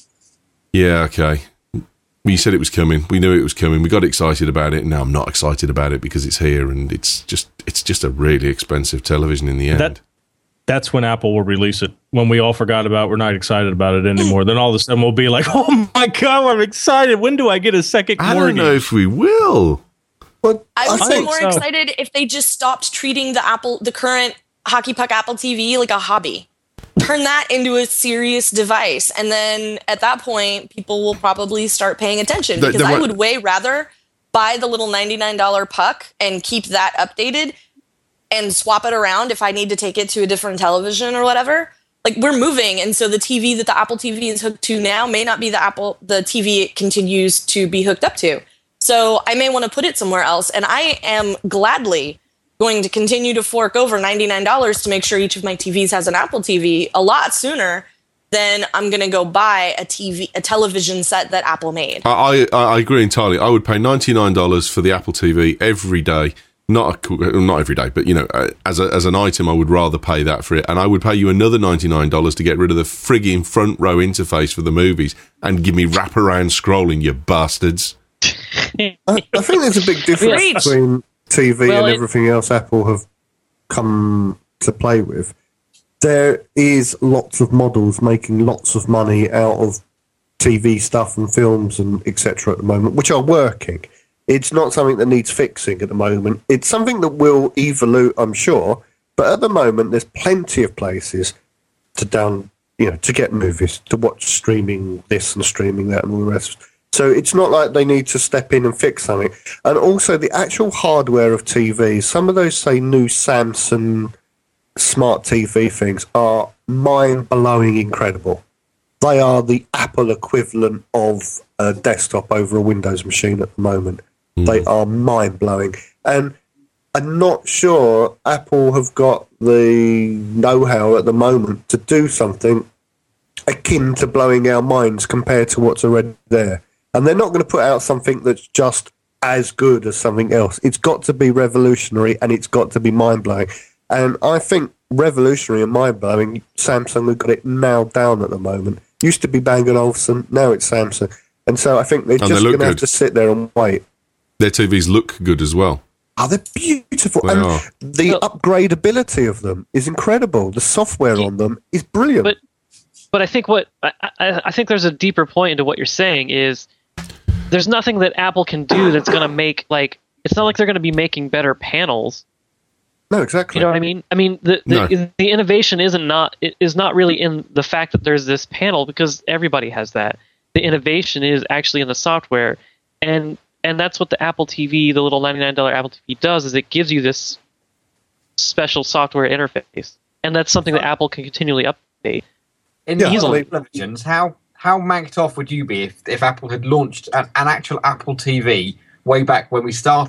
yeah, okay. You said it was coming. We knew it was coming. We got excited about it. Now I'm not excited about it because it's here, and it's just it's just a really expensive television in the end. That that's when Apple will release it. When we all forgot about, we're not excited about it anymore. Then all of a sudden we'll be like, "Oh my god, I'm excited! When do I get a second I mortgage?" don't know if we will. Well, I would I be think more so. excited if they just stopped treating the Apple, the current Hockey Puck Apple T V like a hobby. Turn that into a serious device, and then at that point, people will probably start paying attention. The- Because the I one- would way rather buy the little ninety-nine dollars puck and keep that updated and swap it around if I need to take it to a different television or whatever. Like, we're moving, and so the T V that the Apple T V is hooked to now may not be the Apple the T V it continues to be hooked up to. So I may want to put it somewhere else, and I am gladly going to continue to fork over ninety-nine dollars to make sure each of my T Vs has an Apple T V a lot sooner than I'm going to go buy a T V, a television set that Apple made. I, I I agree entirely. I would pay ninety-nine dollars for the Apple T V every day. Not a, not every day, but you know, uh, as a, as an item, I would rather pay that for it. And I would pay you another ninety-nine dollars to get rid of the frigging front row interface for the movies and give me wraparound scrolling, you bastards. I, I think there's a big difference Preach. between T V Well, and it- everything else Apple have come to play with. There is lots of models making lots of money out of T V stuff and films and et cetera at the moment, which are working. It's not something that needs fixing at the moment. It's something that will evolve, I'm sure. But at the moment, there's plenty of places to down, you know, to get movies, to watch streaming this and streaming that and all the rest. So it's not like they need to step in and fix something. And also the actual hardware of T Vs, some of those, say, new Samsung smart T V things are mind-blowing incredible. They are the Apple equivalent of a desktop over a Windows machine at the moment. They are mind-blowing. And I'm not sure Apple have got the know-how at the moment to do something akin to blowing our minds compared to what's already there. And they're not going to put out something that's just as good as something else. It's got to be revolutionary and it's got to be mind-blowing. And I think revolutionary and mind-blowing, Samsung have got it nailed down at the moment. Used to be Bang and Olufsen, now it's Samsung. And so I think they're And just they look going to have good. to sit there and wait. Their T Vs look good as well. Oh, they're beautiful. They and are. the Well- upgradability of them is incredible. The software on them is brilliant. But but I think what I, I, I think there's a deeper point into what you're saying is there's nothing that Apple can do that's going to make like it's not like they're going to be making better panels. no, exactly. You know what I mean? I mean the the, No. the innovation isn't not it is not really in the fact that there's this panel because everybody has that. The innovation is actually in the software, and and that's what the Apple T V, the little ninety-nine dollars Apple T V does, is it gives you this special software interface, and that's something that Apple can continually update. In Yeah, these I mean- televisions, how how manked off would you be if, if Apple had launched an, an actual Apple T V way back when we started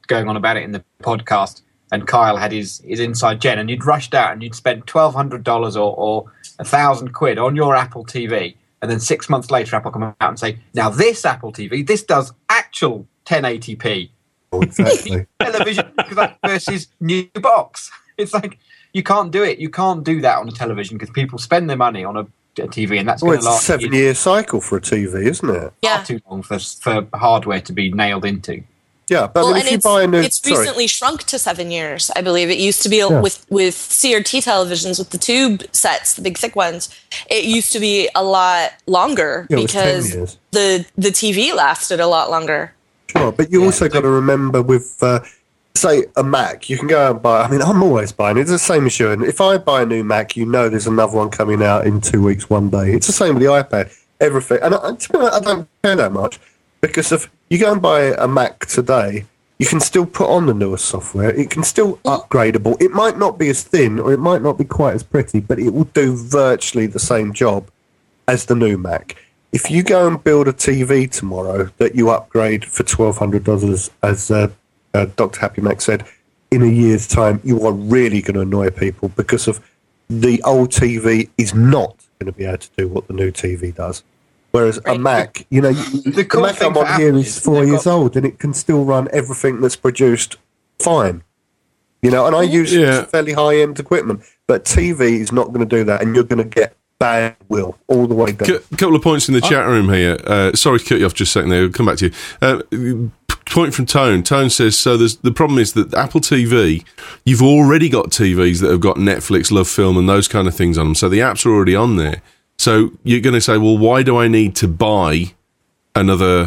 going on about it in the podcast, and Kyle had his, his inside gen, and you'd rushed out and you'd spent twelve hundred dollars or or a thousand quid on your Apple T V, and then six months later, Apple come out and say, "Now this Apple T V, this does actual ten eighty p Oh, exactly. television versus new box." It's like you can't do it. You can't do that on a television because people spend their money on a, a T V, and that's Well, going it's to a last seven-year cycle for a T V, isn't it? Yeah. far too long for for hardware to be nailed into. Yeah, but Well, I mean, and if you it's, buy a new, it's sorry, recently shrunk to seven years, I believe. It used to be Yeah. with with C R T televisions with the tube sets, the big thick ones. It used to be a lot longer Yeah, it was ten because years. the the T V lasted a lot longer. sure, but you Yeah, also got to remember with, uh, say, a Mac, you can go out and buy. I mean, I'm always buying. It's the same as you. And if I buy a new Mac, you know, there's another one coming out in two weeks, one day. It's the same with the iPad. Everything, and I, to be honest, I don't care that much because if you go and buy a Mac today, you can still put on the newest software. It can still upgradable. It might not be as thin or it might not be quite as pretty, but it will do virtually the same job as the new Mac. If you go and build a T V tomorrow that you upgrade for twelve hundred dollars, as uh, uh, Doctor Happy Mac said, in a year's time, you are really going to annoy people because of the old T V is not going to be able to do what the new T V does. Whereas a Right. Mac, you know, the, The cool Mac thing I'm for on here Apple is is four they've years got- old and it can still run everything that's produced fine. You know, and I use Yeah. fairly high-end equipment, but T V is not going to do that, and you're going to get bad will all the way down. A couple of points in the chat room here. Uh, sorry to cut you off just a second there. I'll come back to you. Uh, p- point from Tone. Tone says, so there's, the problem is that Apple T V, you've already got T Vs that have got Netflix, Love Film, and those kind of things on them. So the apps are already on there. So you're going to say, well, why do I need to buy another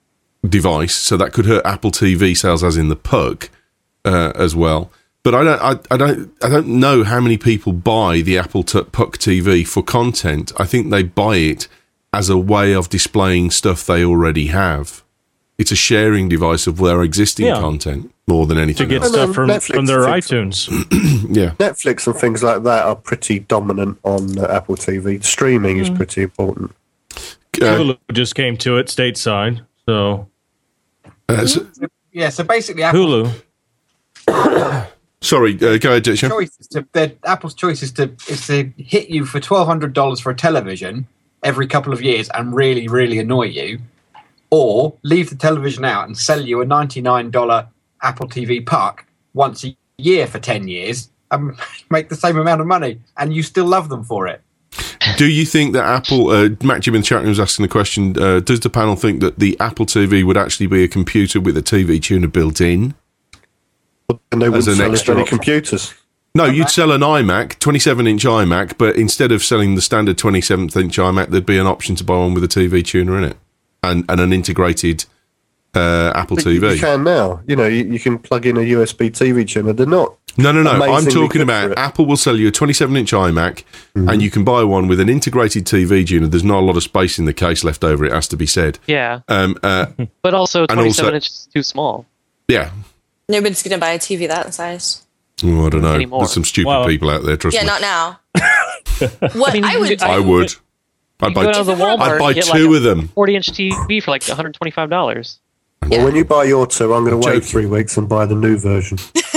device? So that could hurt Apple T V sales, as in the puck, uh, as well. But I don't, I, I don't, I don't know how many people buy the Apple T- Puck T V for content. I think they buy it as a way of displaying stuff they already have. It's a sharing device of their existing Yeah. content more than to anything get else. And then stuff from, Netflix from their fix it. iTunes. Yeah, Netflix and things like that are pretty dominant on uh, Apple T V. Streaming is pretty important. uh, Hulu just came to it stateside. So uh, so- Yeah, so basically, Apple Hulu. sorry, uh, go ahead, Ditcher. choice is to their, Apple's choice is to is to hit you for twelve hundred dollars for a television every couple of years and really really annoy you, or leave the television out and sell you a ninety nine dollar Apple T V puck once a year for ten years and make the same amount of money, and you still love them for it. Do you think that Apple, uh, Matt Jim in the chat room was asking the question, uh, does the panel think that the Apple T V would actually be a computer with a T V tuner built in? And they wouldn't an sell extra as many option. computers. No, you'd sell an iMac, twenty-seven inch iMac, but instead of selling the standard twenty-seven inch iMac, there'd be an option to buy one with a T V tuner in it and, and an integrated uh, Apple But T V. You can now. You know, you, you can plug in a U S B T V tuner. They're not. No, no, no. I'm amazingly talking good about for it. Apple will sell you a twenty-seven inch iMac and you can buy one with an integrated T V tuner. There's not a lot of space in the case left over, it has to be said. Yeah, Um, uh, but also And twenty-seven also- inches is too small. yeah. Nobody's going to buy a T V that size. Oh, I don't know. Anymore. There's some stupid Well- people out there, trust Yeah, me. not now. What I, mean, you would can- I would. I'd You buy, go down to the Walmart I'd buy and get two like of them. forty inch T V for like one hundred twenty-five dollars. Well, when you buy your two, I'm going to wait joking. three weeks and buy the new version.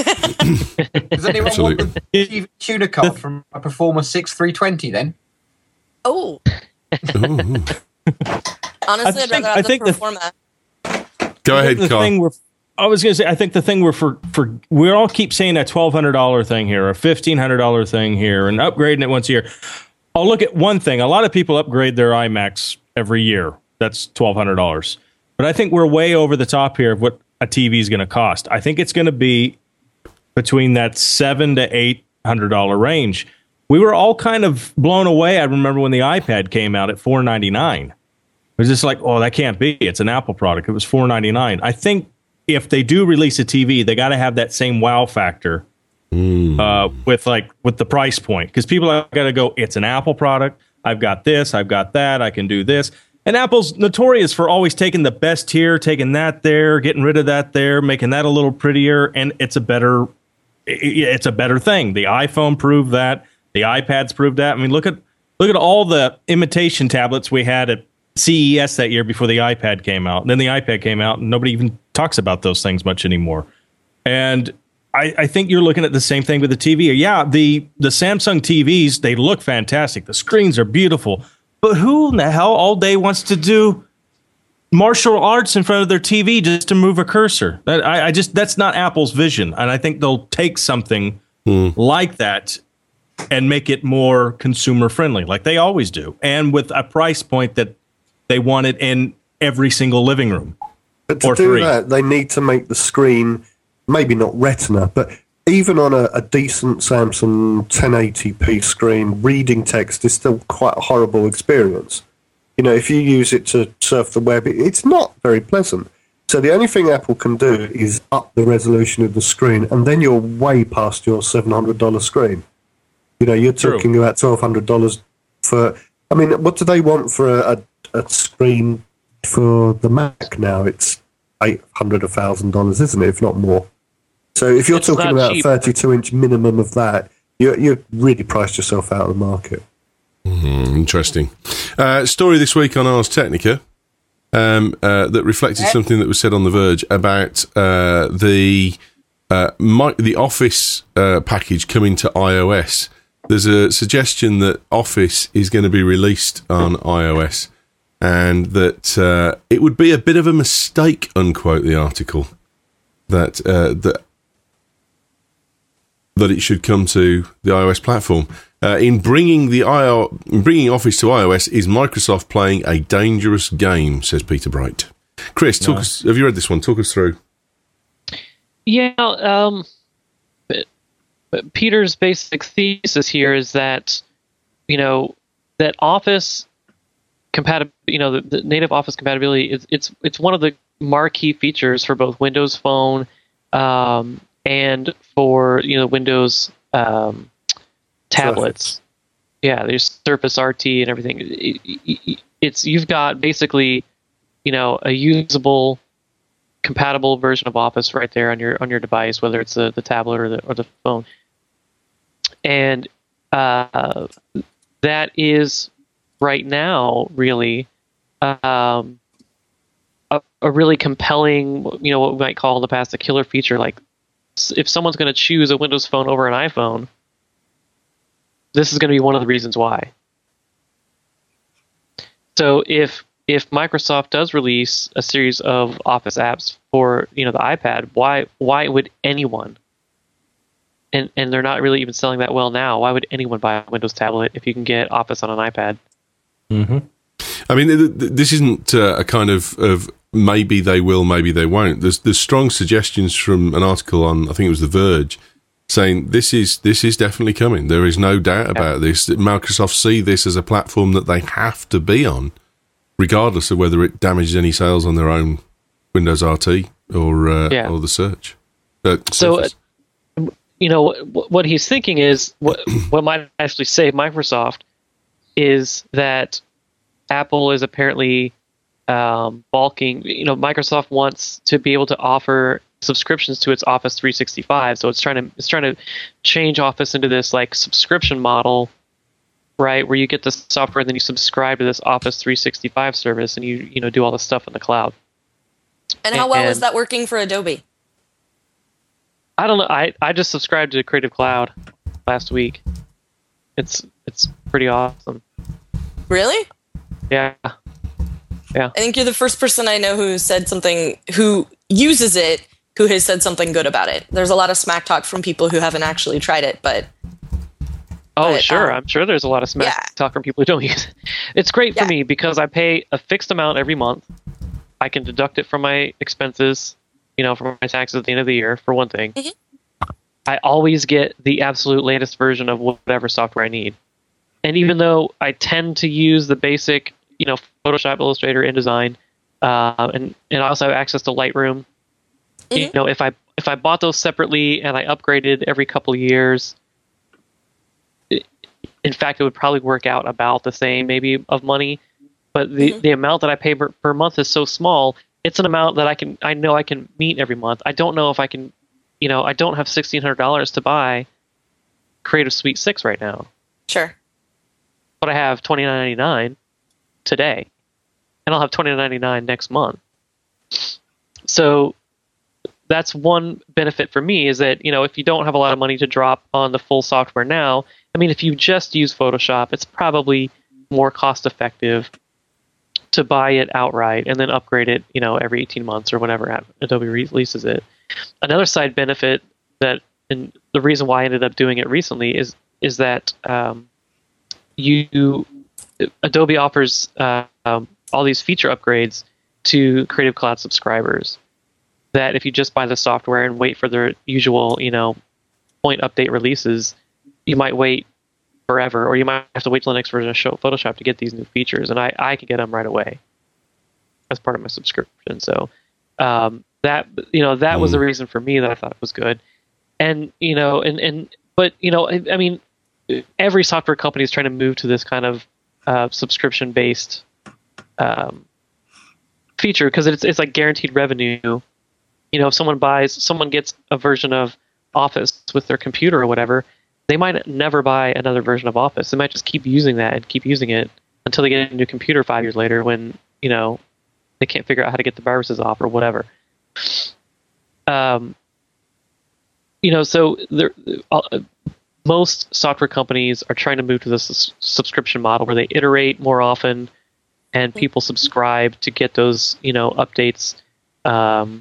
Does anyone Absolutely. want the T V tuner card from a Performer six three twenty then? Oh, Ooh. honestly, I'd think- rather I have the think the- Performa. Go I ahead, think the Carl. thing we're, I was going to say, I think the thing we're for, for we all keep saying that twelve hundred dollars thing here, a fifteen hundred dollars thing here, and upgrading it once a year. I'll look at one thing. A lot of people upgrade their iMacs every year. That's twelve hundred dollars. But I think we're way over the top here of what a T V is going to cost. I think it's going to be between that seven to eight hundred dollar range. We were all kind of blown away. I remember when the iPad came out at four ninety nine. It was just like, oh, that can't be. It's an Apple product. It was four ninety nine. I think if they do release a T V, they got to have that same wow factor uh, with like with the price point, because people are got to go. It's an Apple product. I've got this. I've got that. I can do this. And Apple's notorious for always taking the best here, taking that there, getting rid of that there, making that a little prettier, and it's a better, it's a better thing. The iPhone proved that. The iPads proved that. I mean, look at look at all the imitation tablets we had at C E S that year before the iPad came out. And then the iPad came out, and nobody even talks about those things much anymore. And I, I think you're looking at the same thing with the T V. Yeah, the, the Samsung T Vs, they look fantastic. The screens are beautiful. But who in the hell all day wants to do martial arts in front of their T V just to move a cursor? That I, I just that's not Apple's vision. And I think they'll take something mm. like that and make it more consumer friendly, like they always do, and with a price point that they want it in every single living room. But to or do three. that, they need to make the screen maybe not Retina, but even on a, a decent Samsung ten eighty p screen, reading text is still quite a horrible experience. You know, if you use it to surf the web, it, it's not very pleasant. So the only thing Apple can do is up the resolution of the screen, and then you're way past your seven hundred dollars screen. You know, you're talking True. about twelve hundred dollars for... I mean, what do they want for a, a, a screen for the Mac now? It's eight hundred dollars, one thousand dollars, isn't it, if not more? So if you're it's talking about cheap. a thirty-two inch minimum of that, you you really priced yourself out of the market. Mm, interesting. Uh, story this week on Ars Technica um, uh, that reflected something that was said on The Verge about uh, the uh, my, the Office uh, package coming to iOS. There's a suggestion that Office is going to be released on iOS, and that uh, it would be a bit of a mistake, unquote, the article, that uh, that that it should come to the iOS platform. Uh, in bringing the I O, in bringing Office to iOS, is Microsoft playing a dangerous game? Says Peter Bright. Chris, talk no. us, have you read this one? Talk us through. Yeah, um, but, but Peter's basic thesis here is that, you know, that Office compatibility, you know, the, the native Office compatibility is it's it's one of the marquee features for both Windows Phone um, and for you know Windows um, tablets. Surface. Yeah, there's Surface R T and everything. It, it, it's you've got basically, you know, a usable, compatible version of Office right there on your on your device, whether it's the, the tablet or the or the phone. And uh, that is right now really um, a, a really compelling, you know, what we might call in the past a killer feature. Like, if someone's going to choose a Windows Phone over an iPhone, this is going to be one of the reasons why. So if if Microsoft does release a series of Office apps for, you know, the iPad, why why would anyone, and and they're not really even selling that well now, why would anyone buy a Windows tablet if you can get Office on an iPad? Mm-hmm. I mean, this isn't uh, a kind of, of maybe they will, maybe they won't. There's there's strong suggestions from an article on, I think it was The Verge, saying this is this is definitely coming. There is no doubt about yeah. this. Microsoft see this as a platform that they have to be on, regardless of whether it damages any sales on their own Windows R T or uh, yeah. or the search. Uh, so, uh, you know, what, what he's thinking is what what might actually save Microsoft is that Apple is apparently um, balking. You know, Microsoft wants to be able to offer subscriptions to its Office three sixty-five, so it's trying to it's trying to change Office into this like subscription model, right, where you get the software and then you subscribe to this Office three sixty-five service and you you know do all the stuff in the cloud. And how well and, is that working for Adobe? I don't know. I, I just subscribed to Creative Cloud last week. It's it's pretty awesome. Really? Yeah. Yeah. I think you're the first person I know who said something, who uses it, who has said something good about it. There's a lot of smack talk from people who haven't actually tried it, but... Oh, but, sure. um, I'm sure there's a lot of smack yeah. talk from people who don't use it. It's great for yeah. me because I pay a fixed amount every month. I can deduct it from my expenses, you know, from my taxes at the end of the year, for one thing. Mm-hmm. I always get the absolute latest version of whatever software I need. And even though I tend to use the basic, you know, Photoshop, Illustrator, InDesign, uh, and and I also have access to Lightroom. Mm-hmm. You know, if I if I bought those separately and I upgraded every couple of years, it, in fact, it would probably work out about the same, maybe, of money. But the, mm-hmm. the amount that I pay per, per month is so small. It's an amount that I can I know I can meet every month. I don't know if I can, you know, I don't have sixteen hundred dollars to buy Creative Suite six right now. Sure. But I have twenty-nine ninety-nine today, and I'll have twenty-nine ninety-nine next month. So that's one benefit for me is that, you know, if you don't have a lot of money to drop on the full software now, I mean, if you just use Photoshop, it's probably more cost effective to buy it outright and then upgrade it, you know, every eighteen months or whenever Adobe releases it. Another side benefit that, and the reason why I ended up doing it recently is is that um, you Adobe offers uh, um, all these feature upgrades to Creative Cloud subscribers. That if you just buy the software and wait for their usual, you know, point update releases, you might wait forever, or you might have to wait till the next version of Photoshop to get these new features. And I, I could get them right away as part of my subscription. So um, that, you know, that mm. was the reason for me that I thought it was good. And, you know, and, and but, you know, I, I mean, every software company is trying to move to this kind of uh, subscription-based um, feature because it's it's like guaranteed revenue. You know, if someone buys, someone gets a version of Office with their computer or whatever, they might never buy another version of Office. They might just keep using that and keep using it until they get a new computer five years later when, you know, they can't figure out how to get the viruses off or whatever. Um, you know, so there, uh, most software companies are trying to move to this subscription model where they iterate more often and people subscribe to get those, you know, updates. Um,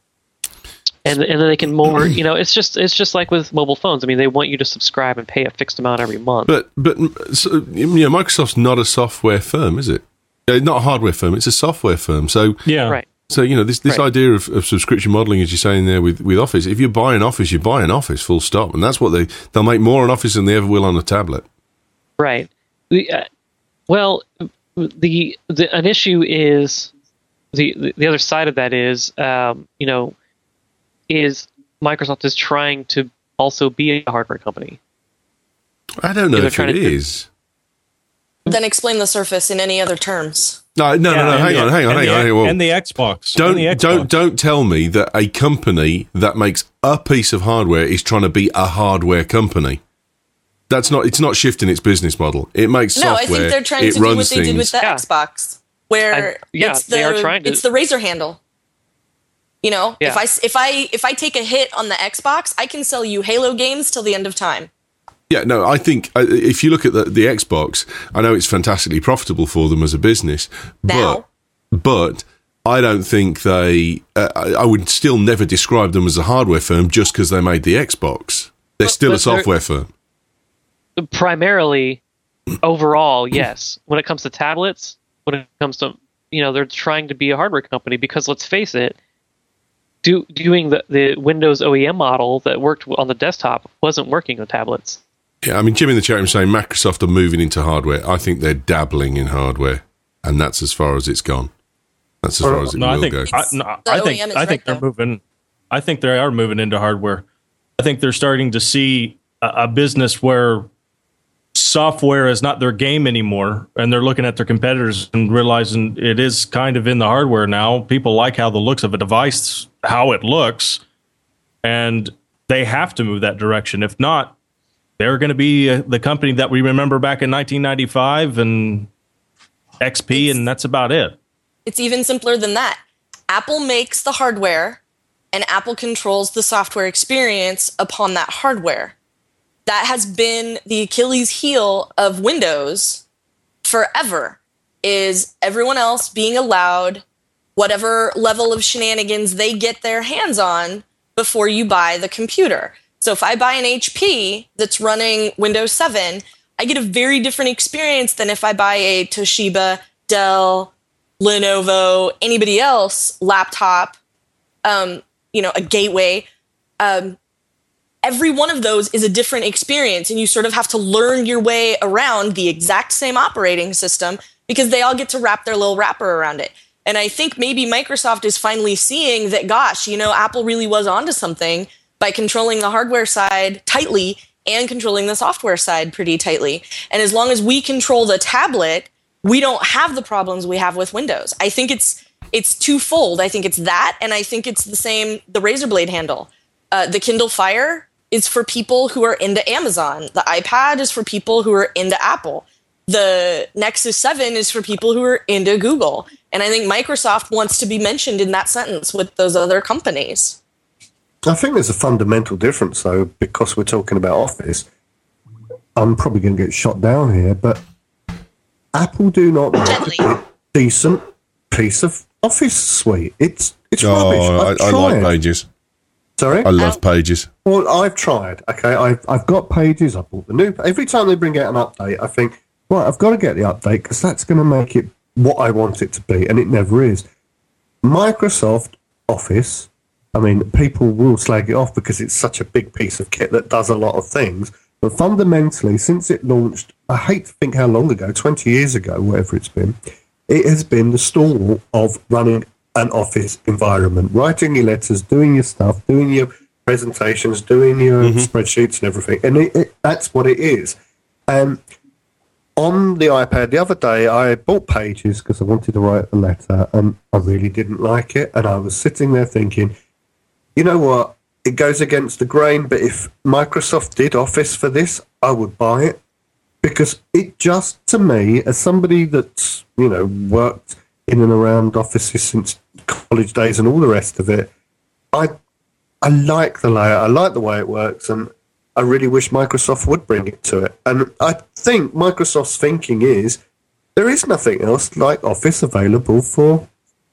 And and then they can more, you know, it's just it's just like with mobile phones. I mean, they want you to subscribe and pay a fixed amount every month. But but so, you know, Microsoft's not a software firm, is it? Uh, not a hardware firm; it's a software firm. So yeah, right. So you know this this right. idea of, of subscription modeling, as you're saying there with, with Office. If you buy an Office, you buy an Office, full stop, and that's what they they'll make more on Office than they ever will on a tablet. Right. The, uh, well, the, the an issue is the, the the other side of that is um, you know. is Microsoft is trying to also be a hardware company. I don't know if it to, is. Then explain the Surface in any other terms. No, no, yeah, no, no. Hang the, on, hang on, hang the, on. Hang on. And the Xbox. Don't, the Xbox. don't, don't tell me that a company that makes a piece of hardware is trying to be a hardware company. That's not. It's not shifting its business model. It makes no, software. I think they're trying it to do what runs they did with things. the Yeah. Xbox, where I- yeah, it's the they are trying to- it's the razor handle. You know, Yeah. if I if I if I take a hit on the Xbox, I can sell you Halo games till the end of time. Yeah, no, I think uh, if you look at the, the Xbox, I know it's fantastically profitable for them as a business, Now. but but I don't think they. Uh, I, I would still never describe them as a hardware firm just because they made the Xbox. They're But- still but a software firm. Primarily, overall, yes. When it comes to tablets, when it comes to, you know, they're trying to be a hardware company because let's face it, do, doing the, the Windows O E M model that worked on the desktop wasn't working on tablets. Yeah, I mean, Jim in the chat room saying Microsoft are moving into hardware. I think they're dabbling in hardware, and that's as far as it's gone. That's as far as it no, will I think, go. I, no, The I O E think, M is I think right, they're though. moving. I think they are moving into hardware. I think they're starting to see a, a business where software is not their game anymore, and they're looking at their competitors and realizing it is kind of in the hardware now. People like how the looks of a device, how it looks, and they have to move that direction. If not, they're going to be uh, the company that we remember back in nineteen ninety-five and X P, It's- and that's about it. It's even simpler than that. Apple makes the hardware, and Apple controls the software experience upon that hardware. That has been the Achilles heel of Windows forever, is everyone else being allowed whatever level of shenanigans they get their hands on before you buy the computer. So if I buy an H P that's running Windows seven, I get a very different experience than if I buy a Toshiba, Dell, Lenovo, anybody else laptop, um, you know, a Gateway. Um, every one of those is a different experience, and you sort of have to learn your way around the exact same operating system because they all get to wrap their little wrapper around it. And I think maybe Microsoft is finally seeing that, gosh, you know, Apple really was onto something by controlling the hardware side tightly and controlling the software side pretty tightly. And as long as we control the tablet, we don't have the problems we have with Windows. I think it's it's twofold. I think it's that, and I think it's the same, the Razer Blade handle. Uh, the Kindle Fire is for people who are into Amazon. The iPad is for people who are into Apple. The Nexus seven is for people who are into Google. And I think Microsoft wants to be mentioned in that sentence with those other companies. I think there's a fundamental difference, though, because we're talking about Office. I'm probably going to get shot down here, but Apple do not make Gently. a decent piece of Office suite. It's it's Oh, rubbish. I, I've I like tried. Pages. Sorry? I love Pages. Well, I've tried. Okay, I've I've got Pages. I bought the new. Every time they bring out an update, I think, right, I've got to get the update because that's going to make it what I want it to be, and it never is. Microsoft Office. I mean, people will slag it off because it's such a big piece of kit that does a lot of things. But fundamentally, since it launched, I hate to think how long ago, twenty years ago, whatever it's been, it has been the stalwart of running an Office environment, writing your letters, doing your stuff, doing your presentations, doing your mm-hmm. spreadsheets and everything. And it, it, that's what it is. Um, on the iPad the other day, I bought Pages because I wanted to write a letter, and I really didn't like it. And I was sitting there thinking, you know what? It goes against the grain, but if Microsoft did Office for this, I would buy it. Because it just, to me, as somebody that's, you know, worked in and around offices since college days and all the rest of it, I I like the layout, I like the way it works, and I really wish Microsoft would bring it to it. And I think Microsoft's thinking is there is nothing else like Office available for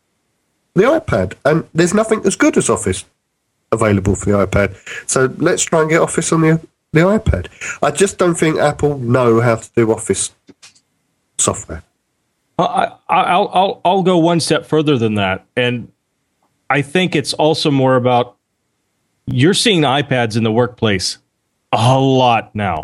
the iPad, and there's nothing as good as Office available for the iPad. So let's try and get Office on the the iPad. I just don't think Apple know how to do Office software. I, I'll, I'll, I'll go one step further than that. And I think it's also more about you're seeing iPads in the workplace a lot now.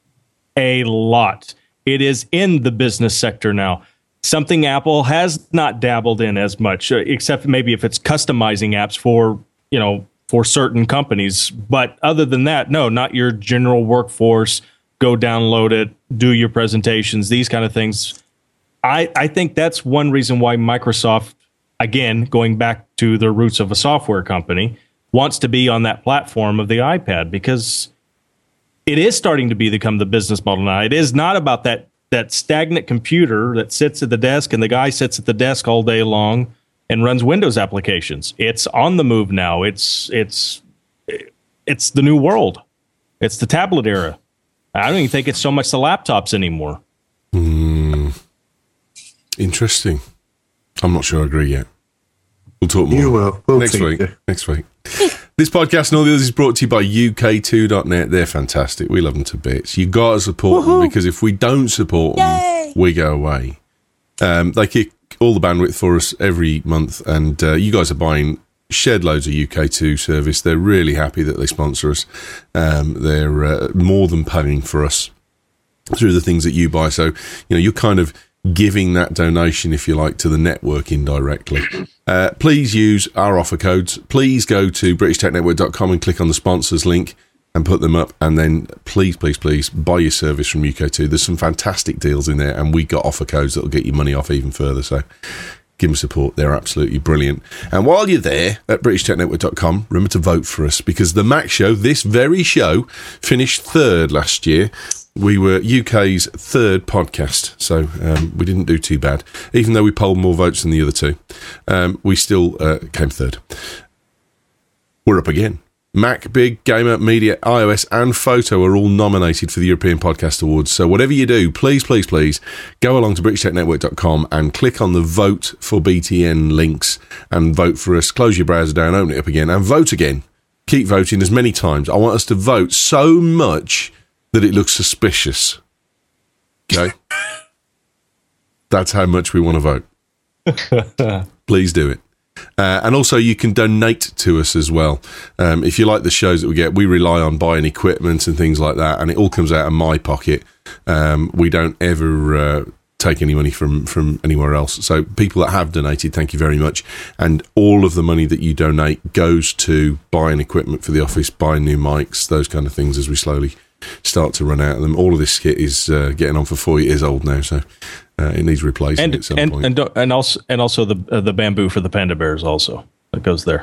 A lot. It is in the business sector now. Something Apple has not dabbled in as much, except maybe if it's customizing apps for, you know, for certain companies. But other than that, no, not your general workforce. Go download it, do your presentations, these kind of things. I, I think that's one reason why Microsoft, again, going back to the roots of a software company, wants to be on that platform of the iPad, because it is starting to be become the business model now. It is not about that that stagnant computer that sits at the desk and the guy sits at the desk all day long and runs Windows applications. It's on the move now. It's it's it's the new world. It's the tablet era. I don't even think it's so much the laptops anymore. Mm. Interesting. I'm not sure I agree yet. We'll talk more. You will. We'll next week. You. Next week. This podcast and all the others is brought to you by U K two dot net. They're fantastic. We love them to bits. You got to support Woo-hoo. them, because if we don't support Yay. them, we go away. Um, they kick all the bandwidth for us every month, and uh, you guys are buying shed loads of U K two service. They're really happy that they sponsor us. Um, they're uh, more than paying for us through the things that you buy. So, you know, you're kind of giving that donation, if you like, to the network indirectly. Uh, please use our offer codes. Please go to british tech network dot com and click on the sponsors link and put them up. And then please, please, please buy your service from U K two. There's some fantastic deals in there, and we got offer codes that'll get your money off even further. So give them support. They're absolutely brilliant. And while you're there at british tech network dot com, remember to vote for us, because the Mac Show, this very show, finished third last year. We were U K's third podcast, so um, we didn't do too bad. Even though we polled more votes than the other two, um, we still uh, came third. We're up again. Mac, Big, Gamer, Media, iOS and Photo are all nominated for the European Podcast Awards. So whatever you do, please, please, please go along to british tech network dot com and click on the Vote for B T N links and vote for us. Close your browser down, open it up again and vote again. Keep voting as many times. I want us to vote so much that it looks suspicious. Okay? That's how much we want to vote. Please do it. Uh, and also, you can donate to us as well. Um, if you like the shows that we get, we rely on buying equipment and things like that, and it all comes out of my pocket. Um, we don't ever uh, take any money from, from anywhere else. So people that have donated, thank you very much. And all of the money that you donate goes to buying equipment for the office, buying new mics, those kind of things, as we slowly start to run out of them. All of this kit is uh, getting on for four years old now, so uh, it needs replacing and, at some and, point. And, and also, and also the uh, the bamboo for the panda bears also that goes there,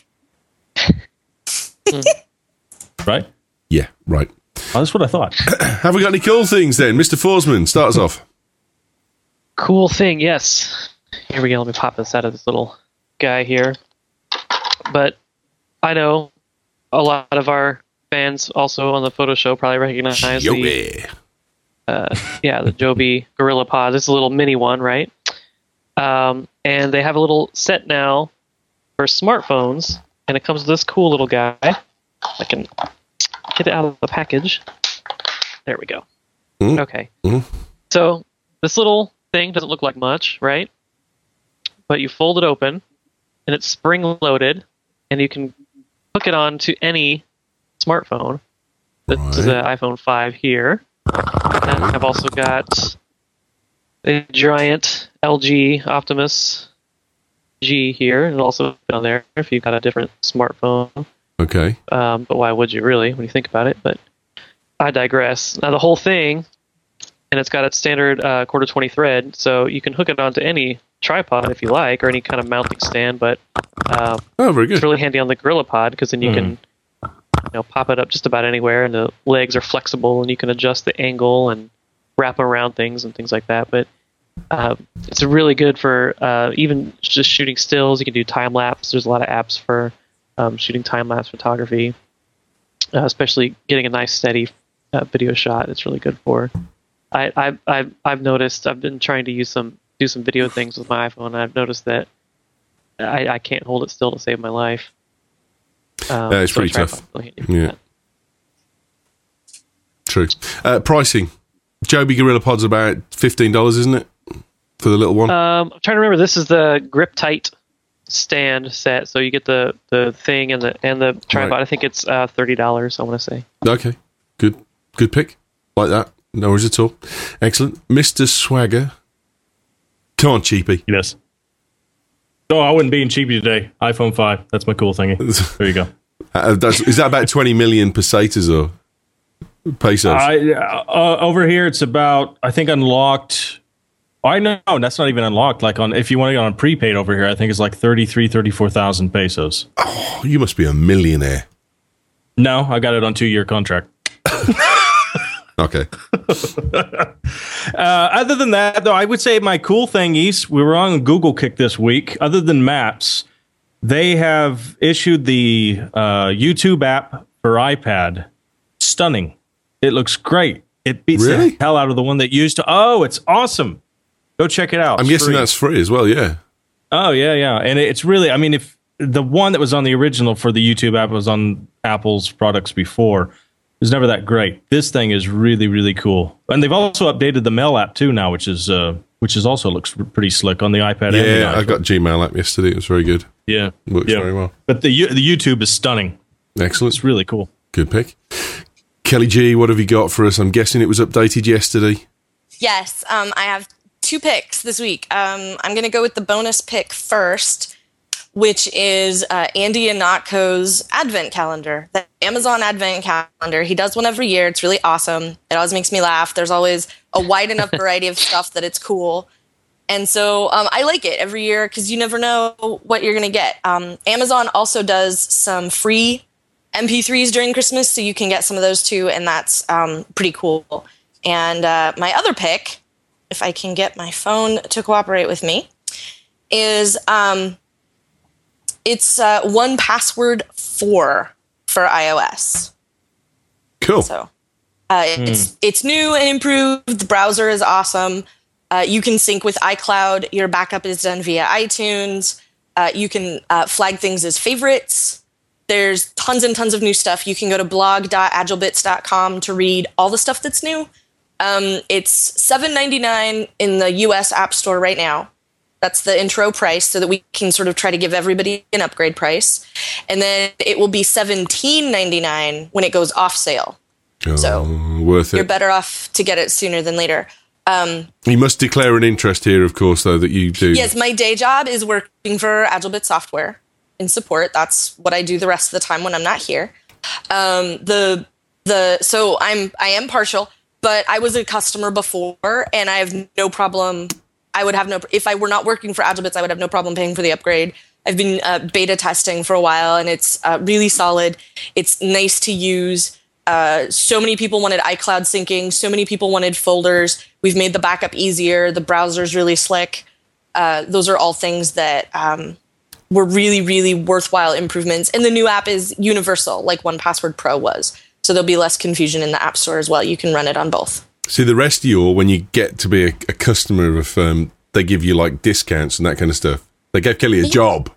right? Yeah, right. Oh, that's what I thought. Have we got any cool things then, Mister Forsman? Start us off. Cool thing, yes. Here we go. Let me pop this out of this little guy here. But I know a lot of our fans also on the photo show probably recognize the Joby. uh, yeah the Joby GorillaPod. It's a little mini one, right? Um, and they have a little set now for smartphones, and it comes with this cool little guy. I can get it out of the package. There we go. Mm. Okay. Mm. So this little thing doesn't look like much, right? But you fold it open, and it's spring-loaded, and you can hook it on to any smartphone. This Right. is the iPhone five here. And I've also got a giant L G Optimus G here, and also on there if you've got a different smartphone. Okay. Um, but why would you really when you think about it? But I digress. Now the whole thing, and it's got its standard uh, quarter twenty thread, so you can hook it onto any tripod if you like, or any kind of mounting stand. But uh, Oh, very good. it's really handy on the GorillaPod because then you can, you know, pop it up just about anywhere, and the legs are flexible, and you can adjust the angle and wrap around things and things like that. But uh, it's really good for uh, even just shooting stills. You can do time lapse. There's a lot of apps for um, shooting time lapse photography, uh, especially getting a nice steady uh, video shot. It's really good for. I, I, I've I've noticed. I've been trying to use some do some video things with my iPhone, and I've noticed that I, I can't hold it still to save my life. Um, Yeah, it's so pretty tripod's tough. really handy for Yeah. that. True. Uh, pricing. Joby GorillaPod's about fifteen dollars, isn't it? For the little one? Um, I'm trying to remember. This is the grip tight stand set, so you get the, the thing and the and the tripod. Right. I think it's uh, thirty dollars. I want to say. Okay. Good. Good pick. Like that. No worries at all. Excellent. Mister Swagger. Come on, cheapie. Yes. No, I wouldn't be in cheapy today. iPhone five. That's my cool thingy. There you go. Uh, that's, is that about twenty million pesetas or pesos? I, uh, over here, it's about, I think, unlocked. I know that's not even unlocked. Like on, if you want to get on prepaid over here, I think it's like thirty-three, thirty-four thousand pesos. Oh, you must be a millionaire. No, I got it on two year contract. Okay. Uh, other than that, though, I would say my cool thing, East, we were on Google Kick this week. Other than Maps, they have issued the uh, YouTube app for iPad. Stunning. It looks great. It beats Really? the hell out of the one that used to. Oh, it's awesome. Go check it out. I'm It's guessing free. that's free as well, yeah. Oh, yeah, yeah. And it's really, I mean, if the one that was on the original for the YouTube app was on Apple's products before, it was never that great. This thing is really, really cool. And they've also updated the Mail app too now, which is uh, which is also looks pretty slick on the iPad. and the Yeah, I iPhone. got Gmail app yesterday. It was very good. Yeah, Works yeah. very well. But the U- the YouTube is stunning. Excellent. It's really cool. Good pick. Kelly G, what have you got for us? I'm guessing it was updated yesterday. Yes, um, I have two picks this week. Um, I'm going to go with the bonus pick first, which is uh, Andy Ihnatko's Advent Calendar, the Amazon Advent Calendar. He does one every year. It's really awesome. It always makes me laugh. There's always a wide enough variety of stuff that it's cool. And so um, I like it every year because you never know what you're going to get. Um, Amazon also does some free M P threes during Christmas, so you can get some of those too, and that's um, pretty cool. And uh, my other pick, if I can get my phone to cooperate with me, is um, it's uh, one Password four for iOS. Cool. So uh, it's it's new and improved. The browser is awesome. Uh, you can sync with iCloud. Your backup is done via iTunes. Uh, you can uh, flag things as favorites. There's tons and tons of new stuff. You can go to blog dot agilebits dot com to read all the stuff that's new. Um, it's seven ninety-nine in the U S App Store right now. That's the intro price, so that we can sort of try to give everybody an upgrade price. And then it will be seventeen ninety-nine when it goes off sale. Oh, So, worth You're it. better off to get it sooner than later. Um, You must declare an interest here, of course, though, that you do. yes, my day job is working for AgileBit Software in support. That's what I do the rest of the time when I'm not here. Um, the the so I'm I am partial, but I was a customer before, and I have no problem. I would have no if I were not working for AgileBits, I would have no problem paying for the upgrade. I've been uh, beta testing for a while, and it's uh, really solid. It's nice to use. Uh, so many people wanted iCloud syncing. So many people wanted folders. We've made the backup easier. The browser's really slick. Uh, those are all things that um, were really, really worthwhile improvements. And the new app is universal, like one Password Pro was. So there'll be less confusion in the App Store as well. You can run it on both. See, the rest of you all, when you get to be a, a customer of a firm, they give you like discounts and that kind of stuff. They gave Kelly a job.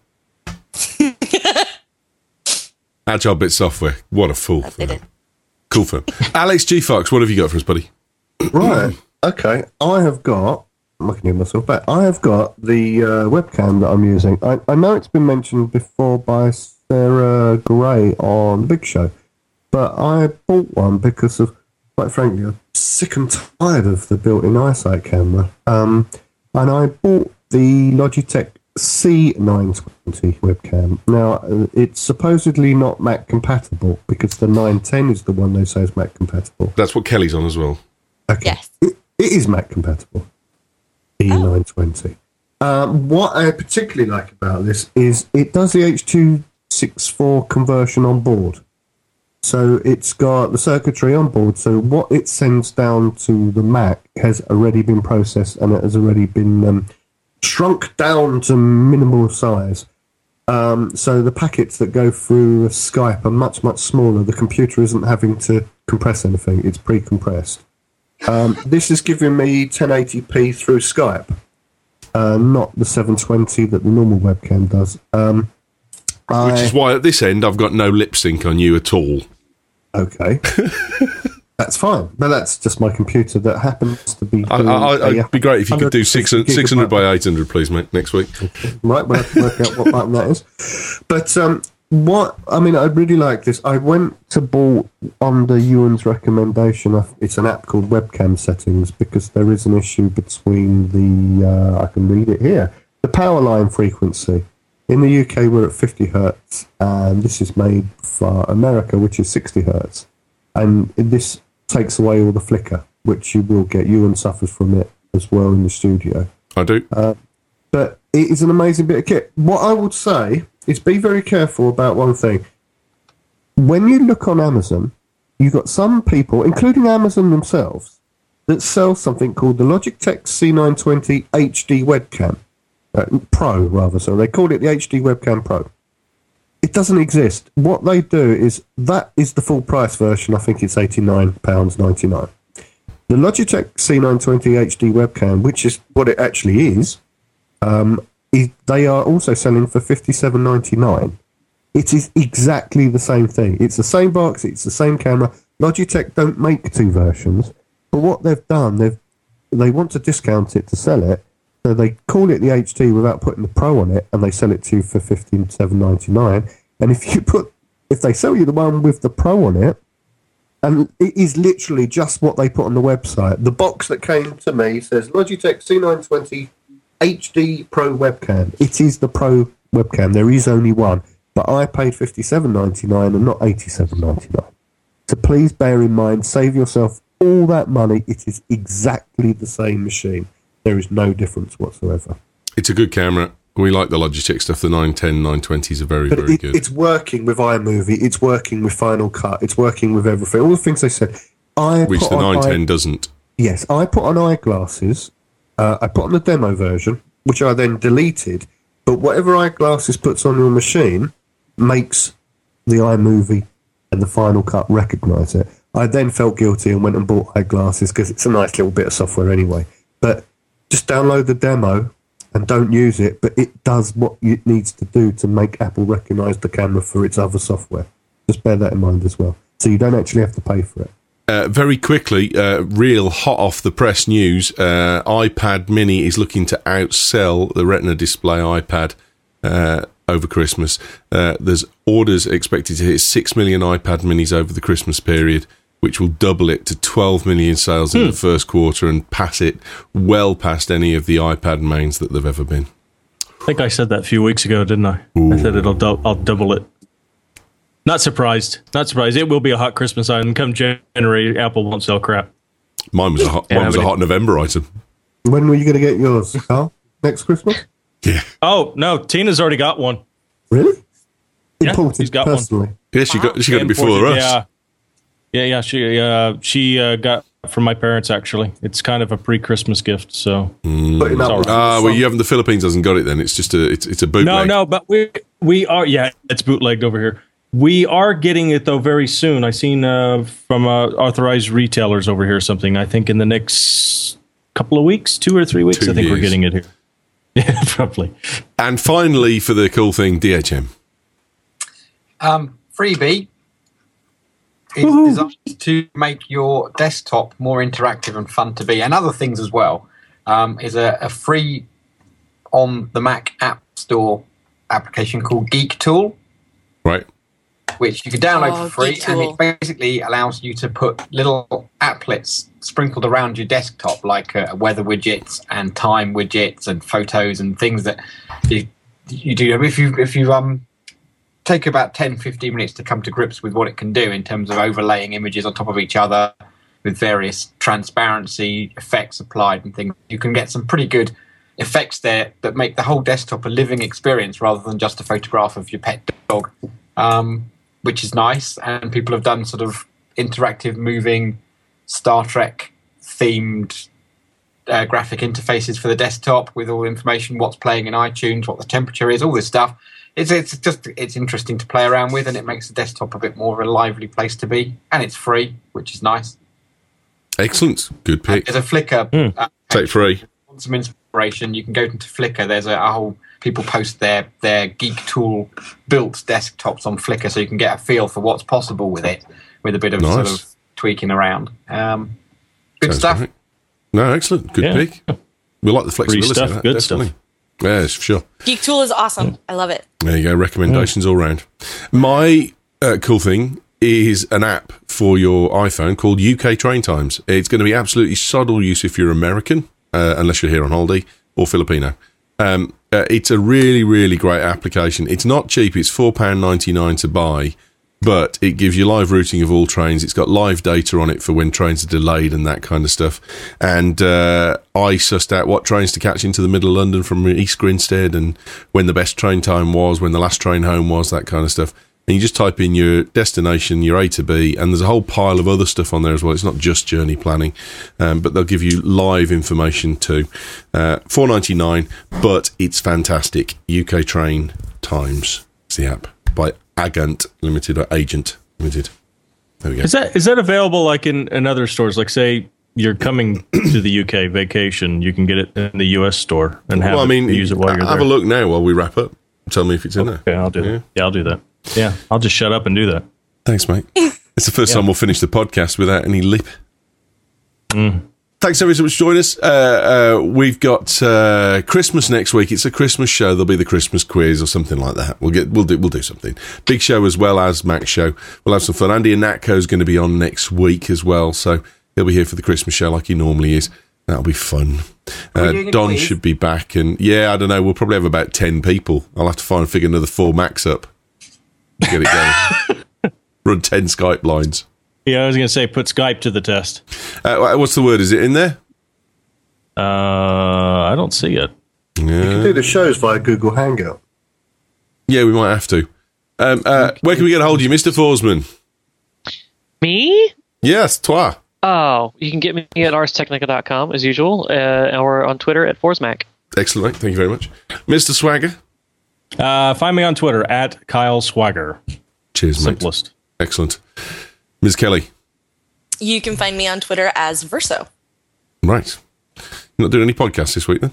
Agile Bit Software. What a fool. They did. Cool firm. Alex G. Fox, what have you got for us, buddy? Right. Okay. I have got. I'm looking at myself back. I have got the uh, webcam that I'm using. I, I know it's been mentioned before by Sarah Gray on the Big Show, but I bought one because of, quite frankly, I'm sick and tired of the built-in iSight camera. Um, and I bought the Logitech C nine twenty webcam. Now, it's supposedly not Mac compatible because the nine ten is the one they say is Mac compatible. That's what Kelly's on as well. Okay. Yes. It, it is Mac compatible. E nine twenty. Um, what I particularly like about this is it does the H two sixty-four conversion on board. So it's got the circuitry on board. So what it sends down to the Mac has already been processed and it has already been um, shrunk down to minimal size. Um, so the packets that go through Skype are much, much smaller. The computer isn't having to compress anything. It's pre-compressed. Um, this is giving me ten eighty p through Skype, uh, not the seven twenty that the normal webcam does. Um, I, Which is why at this end I've got no lip sync on you at all. Okay. That's fine. But that's just my computer that happens to be... I, I, it'd be great if you could do six hundred by eight hundred, please, mate, next week. Right, we'll have to work out what button that is. But um, what... I mean, I really like this. I went to bought under Ewan's recommendation. Of, it's an app called Webcam Settings because there is an issue between the... Uh, I can read it here. The power line frequency. In the U K, we're at fifty hertz, and this is made for America, which is sixty hertz. And this takes away all the flicker, which you will get. Ewan suffers from it as well in the studio. I do. Uh, but it is an amazing bit of kit. What I would say is be very careful about one thing. When you look on Amazon, you've got some people, including Amazon themselves, that sell something called the Logitech C nine twenty H D webcam. Uh, Pro, rather, so they call it the H D Webcam Pro. It doesn't exist. What they do is, that is the full price version. I think it's eighty-nine pounds ninety-nine. The Logitech C nine twenty H D Webcam, which is what it actually is, um, is they are also selling for fifty-seven ninety-nine. It is exactly the same thing. It's the same box, it's the same camera. Logitech don't make two versions, but what they've done, they've they want to discount it to sell it. So they call it the H D without putting the Pro on it, and they sell it to you for fifty-seven ninety-nine. And if you put, if they sell you the one with the Pro on it, and it is literally just what they put on the website. The box that came to me says Logitech C nine twenty H D Pro webcam. It is the Pro webcam. There is only one, but I paid fifty-seven ninety-nine and not eighty-seven ninety-nine. So please bear in mind, save yourself all that money. It is exactly the same machine. There is no difference whatsoever. It's a good camera. We like the Logitech stuff. The nine ten, nine twenties are very, but very it, good. It's working with iMovie. It's working with Final Cut. It's working with everything. All the things they said. I Which put the on nine ten eye- doesn't. Yes, I put on eyeglasses. Uh, I put on the demo version, which I then deleted. But whatever eyeglasses puts on your machine makes the iMovie and the Final Cut recognise it. I then felt guilty and went and bought eyeglasses because it's a nice little bit of software anyway. But just download the demo and don't use it, but it does what it needs to do to make Apple recognise the camera for its other software. Just bear that in mind as well. So you don't actually have to pay for it. Uh, very quickly, uh, real hot off the press news, uh, iPad mini is looking to outsell the Retina display iPad uh, over Christmas. Uh, there's orders expected to hit six million iPad minis over the Christmas period, which will double it to twelve million sales in Hmm. the first quarter and pass it well past any of the iPad mains that they've ever been. I think I said that a few weeks ago, didn't I? Ooh. I said it'll dou- I'll double it. Not surprised. Not surprised. It will be a hot Christmas item. Come January, Apple won't sell crap. Mine was a hot, Yeah, mine was but a it- hot November item. When were you going to get yours, Carl? Next Christmas? Yeah. Oh, no. Tina's already got one. Really? Yeah, Imported he's got one. personally. Yeah, she got, she got it before Imported, us. Yeah. Yeah, yeah. She, uh, she uh, got from my parents, actually. It's kind of a pre-Christmas gift, so Putting it's up all with right. Ah, some- well, you haven't. The Philippines hasn't got it. Then it's just a. It's, it's a bootleg. No, no, but we we are. Yeah, it's bootlegged over here. We are getting it though very soon. I seen uh, from uh, authorized retailers over here something. I think in the next couple of weeks, two or three weeks. Two I think we're years. getting it here. Yeah, probably. And finally, for the cool thing, D H M. Um, Freebie is designed to make your desktop more interactive and fun to be, and other things as well. Um, is a, a free on the Mac App Store application called Geek Tool, Right. which you can download Oh, for free, Geek and Tool. it basically allows you to put little applets sprinkled around your desktop, like uh, weather widgets and time widgets and photos and things that you, you do. If you if you um take about ten, fifteen minutes to come to grips with what it can do in terms of overlaying images on top of each other with various transparency effects applied and things, you can get some pretty good effects there that make the whole desktop a living experience rather than just a photograph of your pet dog, um, which is nice. And people have done sort of interactive, moving, Star Trek themed uh, graphic interfaces for the desktop with all the information, what's playing in iTunes, what the temperature is, all this stuff. It's it's just it's interesting to play around with, and it makes the desktop a bit more of a lively place to be. And it's free, which is nice. Excellent. Good pick. There's a Flickr. Uh, Take free. want some inspiration, you can go into Flickr. There's a, a whole people post their their Geek Tool built desktops on Flickr, so you can get a feel for what's possible with it, with a bit of Nice. sort of tweaking around. Um, good Sounds stuff. right. No, excellent. Good Yeah. pick. We like the flexibility. stuff, of that, good definitely. Yes, for sure. Geek Tool is awesome. I love it. There you go. Recommendations all round. My uh, cool thing is an app for your iPhone called U K Train Times. It's going to be absolutely sod use if you're American, uh, unless you're here on holiday, or Filipino. Um, uh, it's a really, really great application. It's not cheap. It's four pounds ninety-nine to buy, but it gives you live routing of all trains. It's got live data on it for when trains are delayed and that kind of stuff. And uh, I sussed out what trains to catch into the middle of London from East Grinstead and when the best train time was, when the last train home was, that kind of stuff. And you just type in your destination, your A to B, and there's a whole pile of other stuff on there as well. It's not just journey planning, um, but they'll give you live information too. Uh, four ninety-nine, but it's fantastic. U K Train Times is the app by Agent Limited or Agent Limited. There we go. Is that is that available like in, in other stores? Like say you're coming to the U K vacation, you can get it in the U S store and have Well, I mean, it, use it while you're have there. a look now while we wrap up. Tell me if it's in there. Okay, I'll do Yeah. that. Yeah, I'll do that. Yeah, I'll just shut up and do that. Thanks, mate. It's the first Yeah. time we'll finish the podcast without any lip. Thanks ever so much for joining us. Uh, uh, we've got uh, Christmas next week. It's a Christmas show. There'll be the Christmas quiz or something like that. We'll get, we'll do, we'll do something. Big show as well as Mac's show. We'll have some fun. Andy and Natco's going to be on next week as well, so he'll be here for the Christmas show like he normally is. That'll be fun. Are we Uh, doing a Don quiz? should be back, and yeah, I don't know. We'll probably have about ten people. I'll have to find figure another four Macs up. Get it going. Run ten Skype lines. Yeah, I was going to say put Skype to the test. Uh, what's the word? Is it in there? Uh, I don't see it. You can do the shows via Google Hangout. Yeah, we might have to. Um, uh, where can we get a hold of you, Mister Forsman? Me? Yes, toi. Oh, you can get me at ars technica dot com as usual, uh, or on Twitter at Forsmac. Excellent, mate. Thank you very much. Mister Swagger. Uh, find me on Twitter at Kyle Swagger. Cheers, mate. Simplest. Excellent. Miz Kelly. You can find me on Twitter as Verso. Right. You're not doing any podcasts this week, then?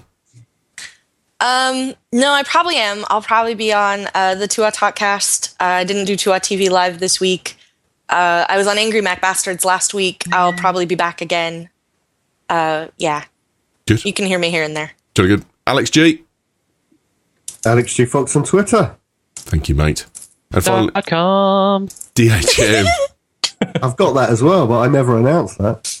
Um, no, I probably am. I'll probably be on uh, the Tua Talkcast. Uh, I didn't do Tua T V Live this week. Uh, I was on Angry Mac Bastards last week. I'll probably be back again. Uh, yeah, Good. you can hear me here and there. Very good. Alex G. Alex G. Fox on Twitter. Thank you, mate. And finally, Dot com. D H M. I've got that as well, but I never announced that.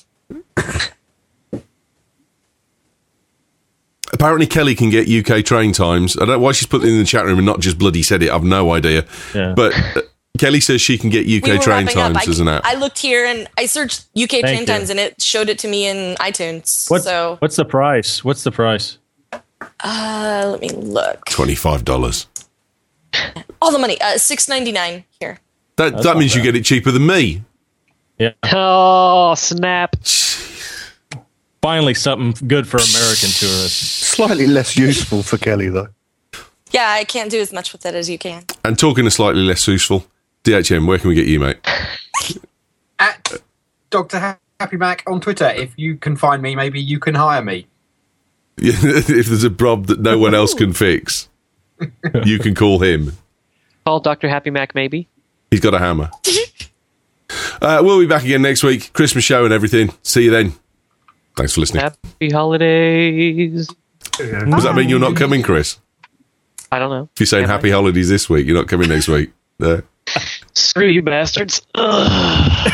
Apparently, Kelly can get U K train times. I don't know why she's put it in the chat room and not just bloody said it. I've no idea. Yeah. But uh, Kelly says she can get U K We were train wrapping up. times I, as an app. I looked here and I searched U K Thank train you. times and it showed it to me in iTunes. What's, so what's the price? What's the price? uh, let me look. twenty-five dollars. All the money. Uh, six ninety nine here. That, that not means you bad. get it cheaper than me. Yeah. Oh, snap. Finally, something good for American tourists. Slightly less useful for Kelly, though. Yeah, I can't do as much with it as you can. And talking to slightly less useful, D H M, where can we get you, mate? At Doctor Happy Mac on Twitter. If you can find me, maybe you can hire me. If there's a prob that no one else can fix, you can call him. Call Doctor Happy Mac, maybe. He's got a hammer. uh, we'll be back again next week. Christmas show and everything. See you then. Thanks for listening. Happy holidays. Does that mean you're not coming, Chris? I don't know. If you're saying Am happy I? holidays this week, you're not coming next week. No. Screw you, bastards. Ugh.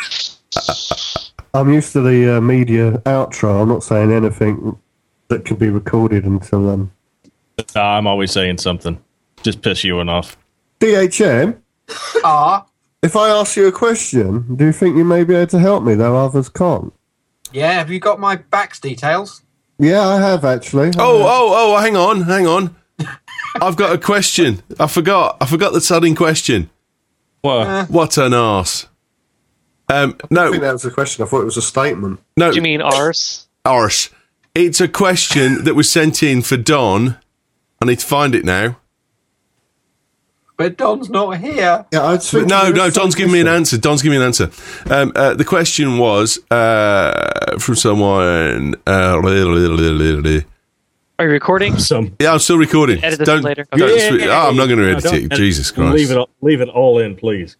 I'm used to the uh, media outro. I'm not saying anything that can be recorded until then. Uh, I'm always saying something. Just piss you off. D H M, Ah, if I ask you a question, do you think you may be able to help me, though others can't? yeah. Have you got my Bax details? Yeah, I have, actually. I Oh, have. oh, oh, hang on, hang on. I've got a question. I forgot. I forgot the sudden question. Well, What an arse. Um, I no, think that was a question. I thought it was a statement. no, Do you mean arse? arse. It's a question that was sent in for Don. I need to find it now. But Don's not here. Yeah, I'd But no, no, Don's giving me an answer. Don's giving me an answer. Um, uh, the question was uh, from someone. Uh, Are you recording? some. yeah, I'm still recording. Edit this Don't, later. don't Okay. swi- oh, I'm not going to edit No, don't it. edit. Jesus Christ. Leave it, leave it all in, please.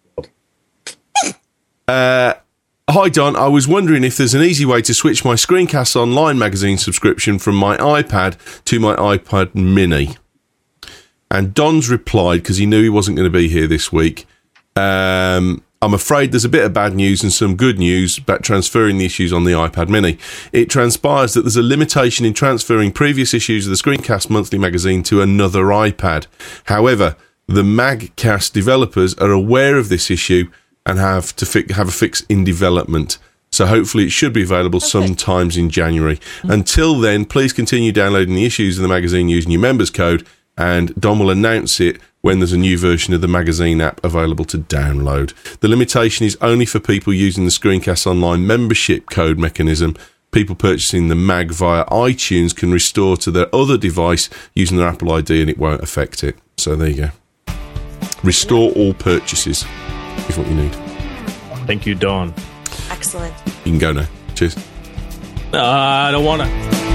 Uh, hi, Don. I was wondering if there's an easy way to switch my Screencast Online magazine subscription from my iPad to my iPad Mini. And Don's replied, because he knew he wasn't going to be here this week, um, I'm afraid there's a bit of bad news and some good news about transferring the issues on the iPad Mini. It transpires that there's a limitation in transferring previous issues of the Screencast Monthly magazine to another iPad. However, the Magcast developers are aware of this issue and have to fi- have a fix in development. So hopefully it should be available sometimes in January. Until then, please continue downloading the issues of the magazine using your members code, and Don will announce it when there's a new version of the magazine app available to download. The limitation is only for people using the Screencast Online membership code mechanism. People purchasing the mag via iTunes can restore to their other device using their Apple I D, and it won't affect it. So there you go. Restore all purchases is what you need. Thank you, Dawn. Excellent. You can go now. Cheers. Uh, I don't want to.